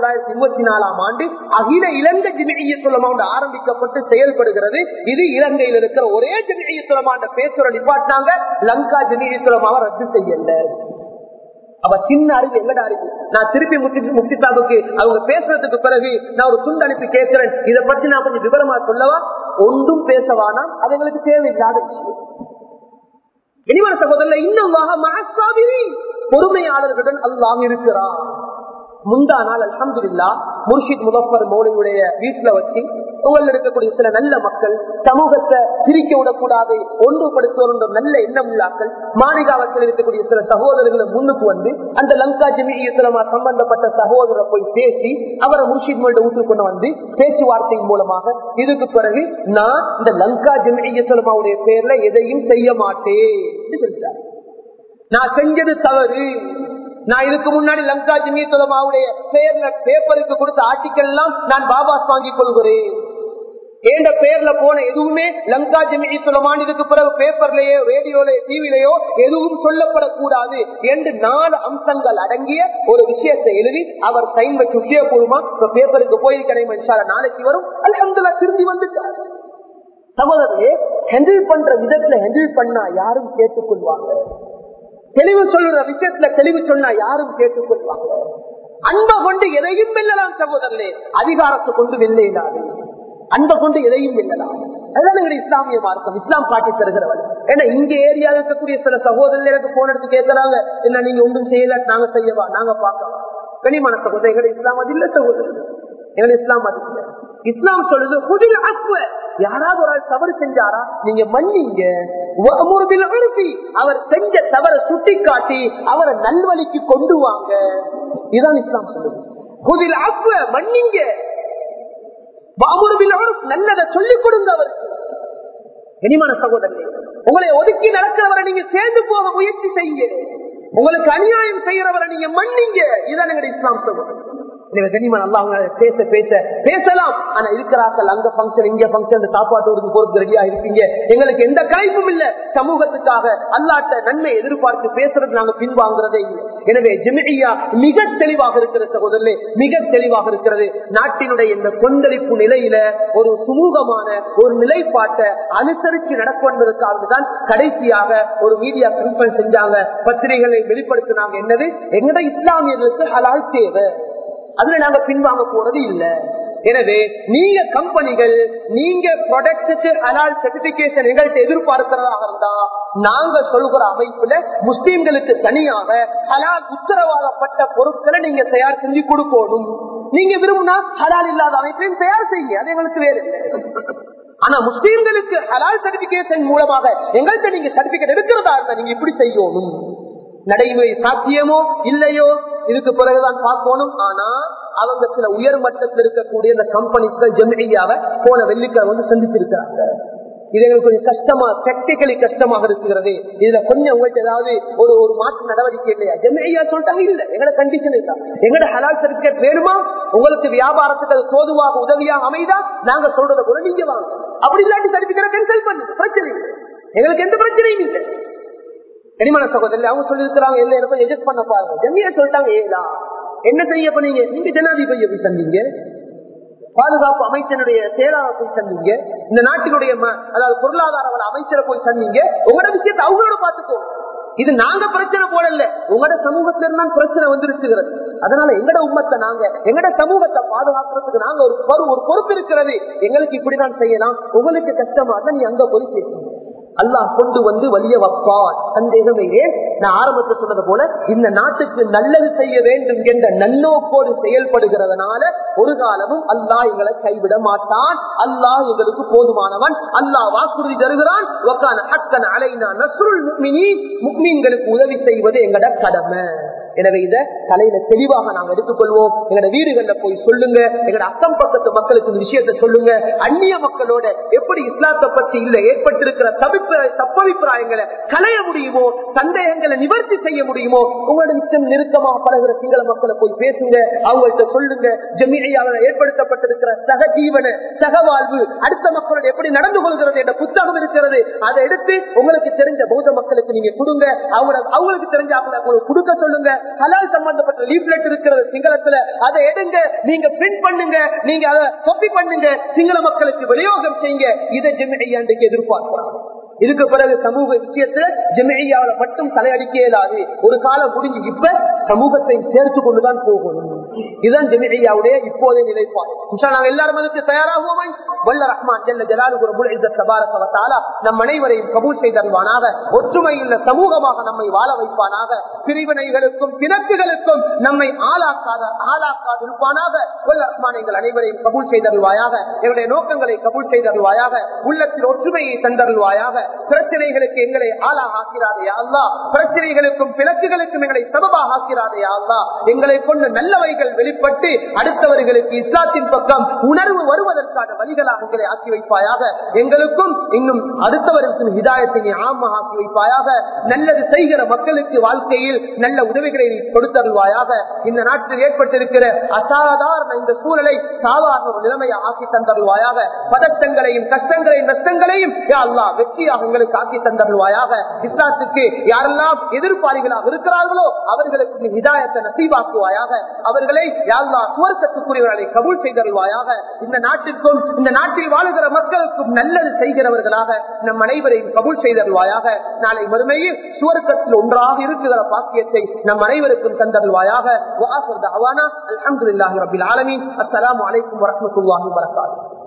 1924 அகில இலங்கை ஜமீஅத் உலமா ஆரம்பிக்கப்பட்டு செயல்படுகிறது. இது இலங்கையில் இருக்கிற ஒரே ஜமீஅத் உலமான்ற பேசுற நிப்பாட்டினாங்க, லங்கா ஜமீஅத் உலமாவை ரத்து செய்யல. அப்ப சின்ன அறிவு எங்கட அறிவு. நான் திருப்பி முஃப்தி சாபுக்கு அவங்க பேசுறதுக்கு பிறகு நான் ஒரு துண்டு அனுப்பி கேட்கிறேன், இதை பற்றி நான் கொஞ்சம் விவரமா சொல்லவா? ஒன்றும் பேசவானா, அது எங்களுக்கு தேவையில்லாத விஷயம். இனிவர சகோதரர், இன்னும் பொறுமையாளர்களுடன் அல்லாஹ் இருக்கிறான். முந்தா நாள் அல்ஹம்துலில்லாஹ் முர்ஷித் முதஃபர் மௌலவியுடைய வீட்டுல வச்சு உங்களில் இருக்கக்கூடிய சில நல்ல மக்கள், சமூகத்தை பிரிக்க விடக்கூடாது, ஒன்றுபடுத்துவோம் நல்ல எண்ணம் உள்ளாக்கள், மாளிகாவத்தில் இருக்கக்கூடிய சில சகோதரர்களை முன்னுக்கு வந்து அந்த லங்கா ஜமீஅத் உலமா சம்பந்தப்பட்ட சகோதரரை போய் பேசி அவரை முர்ஷித் மௌலவியோட வீட்டுக்கு கொண்டு வந்து பேச்சுவார்த்தையின் மூலமாக இதுக்கு பிறகு நான் இந்த லங்கா ஜமீஅத் உலமாவுடைய பேர்ல எதையும் செய்ய மாட்டேன் சொல்லிட்டார். நான் செஞ்சது தவறு. நான் இதுக்கு முன்னாடி லங்கா ஜமீஅத் உலமாவுடைய பேர்ல பேப்பருக்கு கொடுத்த ஆர்டிக்கல் எல்லாம் நான் வாபஸ் வாங்கிக் கொள்கிறேன். என்ற பேர்ல போன எதுவுமே லங்கா ஜமீஅத் உலமான்னு இதுக்கு பிறகு பேப்பர்லயோ ரேடியோலயோ டிவிலையோ எதுவும் சொல்லப்படக்கூடாது என்று 4 அம்சங்கள் அடங்கிய ஒரு விஷயத்தை எழுதி அவர் சைன் வச்சு உத்தியோகபூர்வமா பேப்பருக்கு போயிருக்கிறேன். நாளைக்கு வரும். அல்ஹம்துலில்லாஹ் திரும்பி வந்துட்டார். சகோதரர்களே, ஹேண்டில் பண்ற விதத்துல ஹேண்டில் பண்ணா யாரும் கேட்டுக்கொள்வாங்க. தெளிவு சொல்ற விஷயத்துல தெளிவு சொன்னா யாரும் கேட்டுக்கொள்வாங்க. அன்பை கொண்டு எதையும் வெல்லலாம் சகோதரர்களே, அதிகாரத்தை கொண்டு வெல்ல இல்லாது. அன்பை கொண்டு எதையும் வெல்லலாம். அதுதான் எங்களுடைய இஸ்லாமிய மார்க்கம், இஸ்லாம் காட்டி தருகிறவள். ஏன்னா இங்க ஏரியாவில் இருக்கக்கூடிய சில சகோதரர்கள் எனக்கு போன் எடுத்து கேட்கிறாங்க, என்ன நீங்க ஒன்றும் செய்யல, நாங்க செய்யவா, நாங்க பார்க்கலாம். கனிமான சகோதரர், எங்களுடைய இஸ்லாம் அது இல்ல சகோதரர், எங்களுடைய இஸ்லாம் அது இல்லை. இஸ்லாம் சொல்லுது, யாராவது ஒரு ஆள் தவறு செஞ்சாரா நீங்க மன்னிங்க. அவர் செஞ்ச தவறை சுட்டி காட்டி அவரை நல்வழிக்கு கொண்டு வாங்க. இதுதான் இஸ்லாம் சொல்லுது. மன்னிங்க, நல்லதை சொல்லிக் கொடுங்க அவருக்கு. இனிமான சகோதரர்களே, உங்களை ஒதுக்கி நடக்கிறவரை நீங்க சேர்ந்து போக முயற்சி செய்யுங்க. உங்களுக்கு அநியாயம் செய்யறவரை நீங்க மன்னிங்க. இதுதான் எங்களுடைய இஸ்லாம் சொல்லுது. பேசலாம். ஆனா இருக்கிறார்கள் அங்க பங்கன் இங்க பங்கன் சாப்பாட்டு போறது ரெடியா இருப்பீங்க. எங்களுக்கு எந்த கலைப்பும் இல்ல. சமூகத்துக்காக அல்லாட்ட நன்மை எதிர்பார்த்து பேசுறது நாங்க பின்வாங்குறதே இல்லை. எனவே ஜமீஅ மிக தெளிவாக இருக்கிற சகோதரர்களே, மிக தெளிவாக இருக்கிறது. நாட்டினுடைய இந்த கொந்தளிப்பு நிலையில ஒரு சுமூகமான ஒரு நிலைப்பாட்டை அனுசரித்து நடப்பதற்காகத்தான் கடைசியாக ஒரு மீடியா கான்ஃபரன்ஸ் செஞ்சாங்க, பத்திரிகைகளை வெளிப்படுத்தினாங்க. என்னது, எங்கட இஸ்லாமியர்களுக்கு ஹலால் தேவை, அதுல நாங்க பின்வாங்க போறது இல்ல. எனவே நீங்க கம்பெனிகள் நீங்க ப்ராடக்ட்க்கு ஹலால் சர்டிபிகேஷன் எங்கள்கிட்ட எதிர்பார்க்கிறதாக இருந்தா நாங்க சொல்கிற அமைப்புல முஸ்லிம்களுக்கு தனியாக ஹலால் உத்தரவாதப்பட்ட பொருட்களை நீங்க தயார் செஞ்சு கொடுக்கணும். நீங்க விரும்பினா ஹலால் இல்லாத அமைப்பையும் தயார் செய்யுங்க, அது எங்களுக்கு வேறு. ஆனா முஸ்லிம்களுக்கு ஹலால் சர்டிபிகேஷன் மூலமாக எங்கள்கிட்ட நீங்க சர்டிபிகேட் எடுக்கிறதா இருந்தா நீங்க இப்படி செய்யணும். நடைமுறை சாத்தியமோ இல்லையோ இதுக்கு பிறகுதான் பார்க்கணும். ஆனா அவங்க சில உயர் மட்டத்தில் இருக்கக்கூடிய இந்த கம்பெனிகள் ஜமீஅவை போன வெள்ளிக்கிழமை வந்து சந்திச்சிருக்கிறாங்க. இது எங்களுக்கு கொஞ்சம் கஷ்டமா, டெக்னிக்கலி கஷ்டமாக இருக்கிறது. இதுல கொஞ்சம் உங்களுக்கு ஏதாவது ஒரு மாற்று நடவடிக்கை இல்லையா? ஜமீஅ சொல்லிட்டாங்க இல்ல, எங்களோட கண்டிஷன் இல்ல, எங்களோட ஹலால் சர்டிபிகேட் வேணுமா, உங்களுக்கு வியாபாரத்துக்கு அது தோதுவாக உதவியாக அமைதா, நாங்க சொல்றதை கூட நீங்க வாங்க. அப்படி இல்லாட்டி சர்டிபிகேட் கேன்சல் பண்ணுங்க, பிரச்சனை இல்லை, எங்களுக்கு எந்த பிரச்சனையும் இல்லை. கனிமான சகோதரர் அவங்க சொல்லிருக்கிறாங்க, எல்லாருக்கும் எஜஸ்ட் பண்ண பாருங்க. ஜமீஅ சொல்லிட்டாங்க ஏலா என்ன செய்ய பண்ணீங்க, நீங்க ஜனாதிபதியை போய் சந்திங்க, பாதுகாப்பு அமைச்சருடைய செயலாளர் போய் சந்திங்க, இந்த நாட்டினுடைய அதாவது பொருளாதார அமைச்சரை போய் சந்திங்க. உங்களோட விஷயத்தை அவங்களோட பார்த்துக்கோ. இது நாங்க பிரச்சனை போடல, உங்களோட சமூகத்துல இருந்தான் பிரச்சனை வந்துருச்சுகிறது. அதனால எங்கட உம்மத்தை நாங்க எங்கட சமூகத்தை பாதுகாக்கிறதுக்கு நாங்க ஒரு பொறுப்பு இருக்கிறது. எங்களுக்கு இப்படிதான் செய்யலாம், உங்களுக்கு கஷ்டமா தான் நீ அங்க போய் பேசுங்க. அல்லாஹ் கொண்டு வந்து வலிய வைப்பார், சந்தேகமே. நான் ஆரம்பத்தில் சொன்னது போல இந்த நாட்டுக்கு நல்லது செய்ய வேண்டும் என்ற நன்னோக்கோடு செயல்படுகிறதுனால ஒரு காலமும் அல்லாஹ் எங்களை கைவிட மாட்டான். அல்லாஹ் எங்களுக்கு போதுமானவன். அல்லாஹ் வாக்குறுதி தருகிறான், முஃமின்களுக்கு உதவி செய்வது எங்கட கடமை. எனவே இதை தலையில தெளிவாக நாங்க எடுத்துக்கொள்வோம். எங்களோட வீடுகள்ல போய் சொல்லுங்க, எங்களோட அக்கம் பக்கத்து மக்களுக்கு இந்த விஷயத்தை சொல்லுங்க. அந்நிய மக்களோட எப்படி இஸ்லாத்தை பற்றி இல்ல ஏற்பட்டிருக்கிற தப்பபிப்பிராயங்களை களைய முடியுமோ, சந்தேகங்களை நிவர்த்தி செய்ய முடியுமோ, உங்களோட நிச்சயம் நெருக்கமாக பழகிற சிங்கள மக்களை போய் பேசுங்க, அவங்கள்ட்ட சொல்லுங்க. ஜமீஅத்தால் ஏற்படுத்தப்பட்டிருக்கிற சகஜீவன சகவாழ்வு அடுத்த மக்களோட எப்படி நடந்து கொள்கிறது என்ற புத்தகம் இருக்கிறது. அதை எடுத்து உங்களுக்கு தெரிஞ்ச பௌத்த மக்களுக்கு நீங்க கொடுங்க. அவங்களுக்கு தெரிஞ்ச உங்களுக்கு கொடுக்க சொல்லுங்க. ஹலால் சம்பந்தப்பட்ட லீஃப்லெட் இருக்கிறது சிங்களத்துல, அதை எடுங்க, நீங்க பிரிண்ட் பண்ணுங்க, நீங்க அதை காப்பி பண்ணுங்க, சிங்கள மக்களுக்கு விநியோகம் செய்யுங்க. இதை ஜமீஅத் எதிர்பார்க்கிறாங்க. இதுக்கு பிறகு சமூக விஷயத்துல ஜமீஅத்தால மட்டும் தலையடிக்க இயலாது. ஒரு காலம் முடிஞ்சு இப்ப சமூகத்தை சேர்த்து கொண்டுதான் போகணும். இதுதான் ஜமீஅத்தாவுடைய இப்போதைய நிலைப்பாடு. இன்ஷா அல்லாஹ் எல்லாரும் அதுக்கு தயாராகுவோமா? வல்ல ரஹ்மான் ஜல்ல ஜலாலுஹு ரப்புல் இஸ்ஸத் தபாரக வ தஆலா நம் அனைவரையும் கபூல் செய்தருவானாக. ஒற்றுமையுள்ள சமூகமாக நம்மை வாழ வைப்பானாக. பிரிவினைகளுக்கும் பிணக்குகளுக்கும் நம்மை ஆளாக்காதிருப்பானாக. வல்ல ரஹ்மான் எங்கள் அனைவரையும் கபூல் செய்தருவாயாக. எங்களுடைய நோக்கங்களை கபூல் செய்தருவாயாக. உள்ளத்தில் ஒற்றுமையை தந்தருவாயாக. பிரச்சனைகளுக்கு எங்களை ஆளாகிறாதே அல்லாஹ், பிரச்சனைகளுக்கும் பிணக்குகளுக்கும் எங்களை சபபாக ஆக்கிறாதே அல்லாஹ். எங்களை கொண்டு நல்லவைகள் வெளிப்பட்டு அடுத்தவர்களுக்கு இஸ்லாத்தின் பக்கம் உணர்வு வருவதற்கான வழிகளாக எங்களை ஆக்கி வைப்பாயாக. எங்களுக்கும் இன்னும் அடுத்தவருக்கும் ஹிதாயத்தை ஆமா ஆக்கி வைப்பாயாக. நல்லது செய்கிற மக்களுக்கு வாழ்க்கையில் நல்ல உதவிகளை கொடுத்தருள்வாயாக. இந்த நாட்டில் ஏற்பட்டிருக்கிற அசாதாரண இந்த சூழலை சாதாரண ஒரு நிலைமையை ஆக்கி தந்தருள்வாயாக. பதட்டங்களையும் கஷ்டங்களையும் நஷ்டங்களையும் யா அல்லாஹ் வெற்றியாக எங்களுக்கு ஆக்கி தந்தருள்வாயாக. இஸ்லாத்துக்கு யாரெல்லாம் எதிர்ப்பாளிகளாக இருக்கிறார்களோ அவர்களுக்கு ஹிதாயத்தை நசீபாக்குவாயாக. அவர்களை யா அல்லாஹ் சுவர்க்கத்துக்குரியவர்களை கபூல் செய்தருள்வாயாக. இந்த நாட்டிற்கும் இந்த நாட்டில் வாழுகிற மக்களுக்கும் நல்லது செய்கிறவர்களாக நம் அனைவரையும் கபூல் செய்தருள்வாயாக. நாளை மறுமையில் சுவர்க்கத்தில் ஒன்றாக இருக்கிற பாக்கியத்தை நம் அனைவருக்கும் தந்தருள்வாயாக. அல்ஹம்துலில்லாஹி ரப்பில் ஆலமீன். அஸ்ஸலாமு அலைக்கும் வரஹ்மத்துல்லாஹி வபரகாத்துஹு.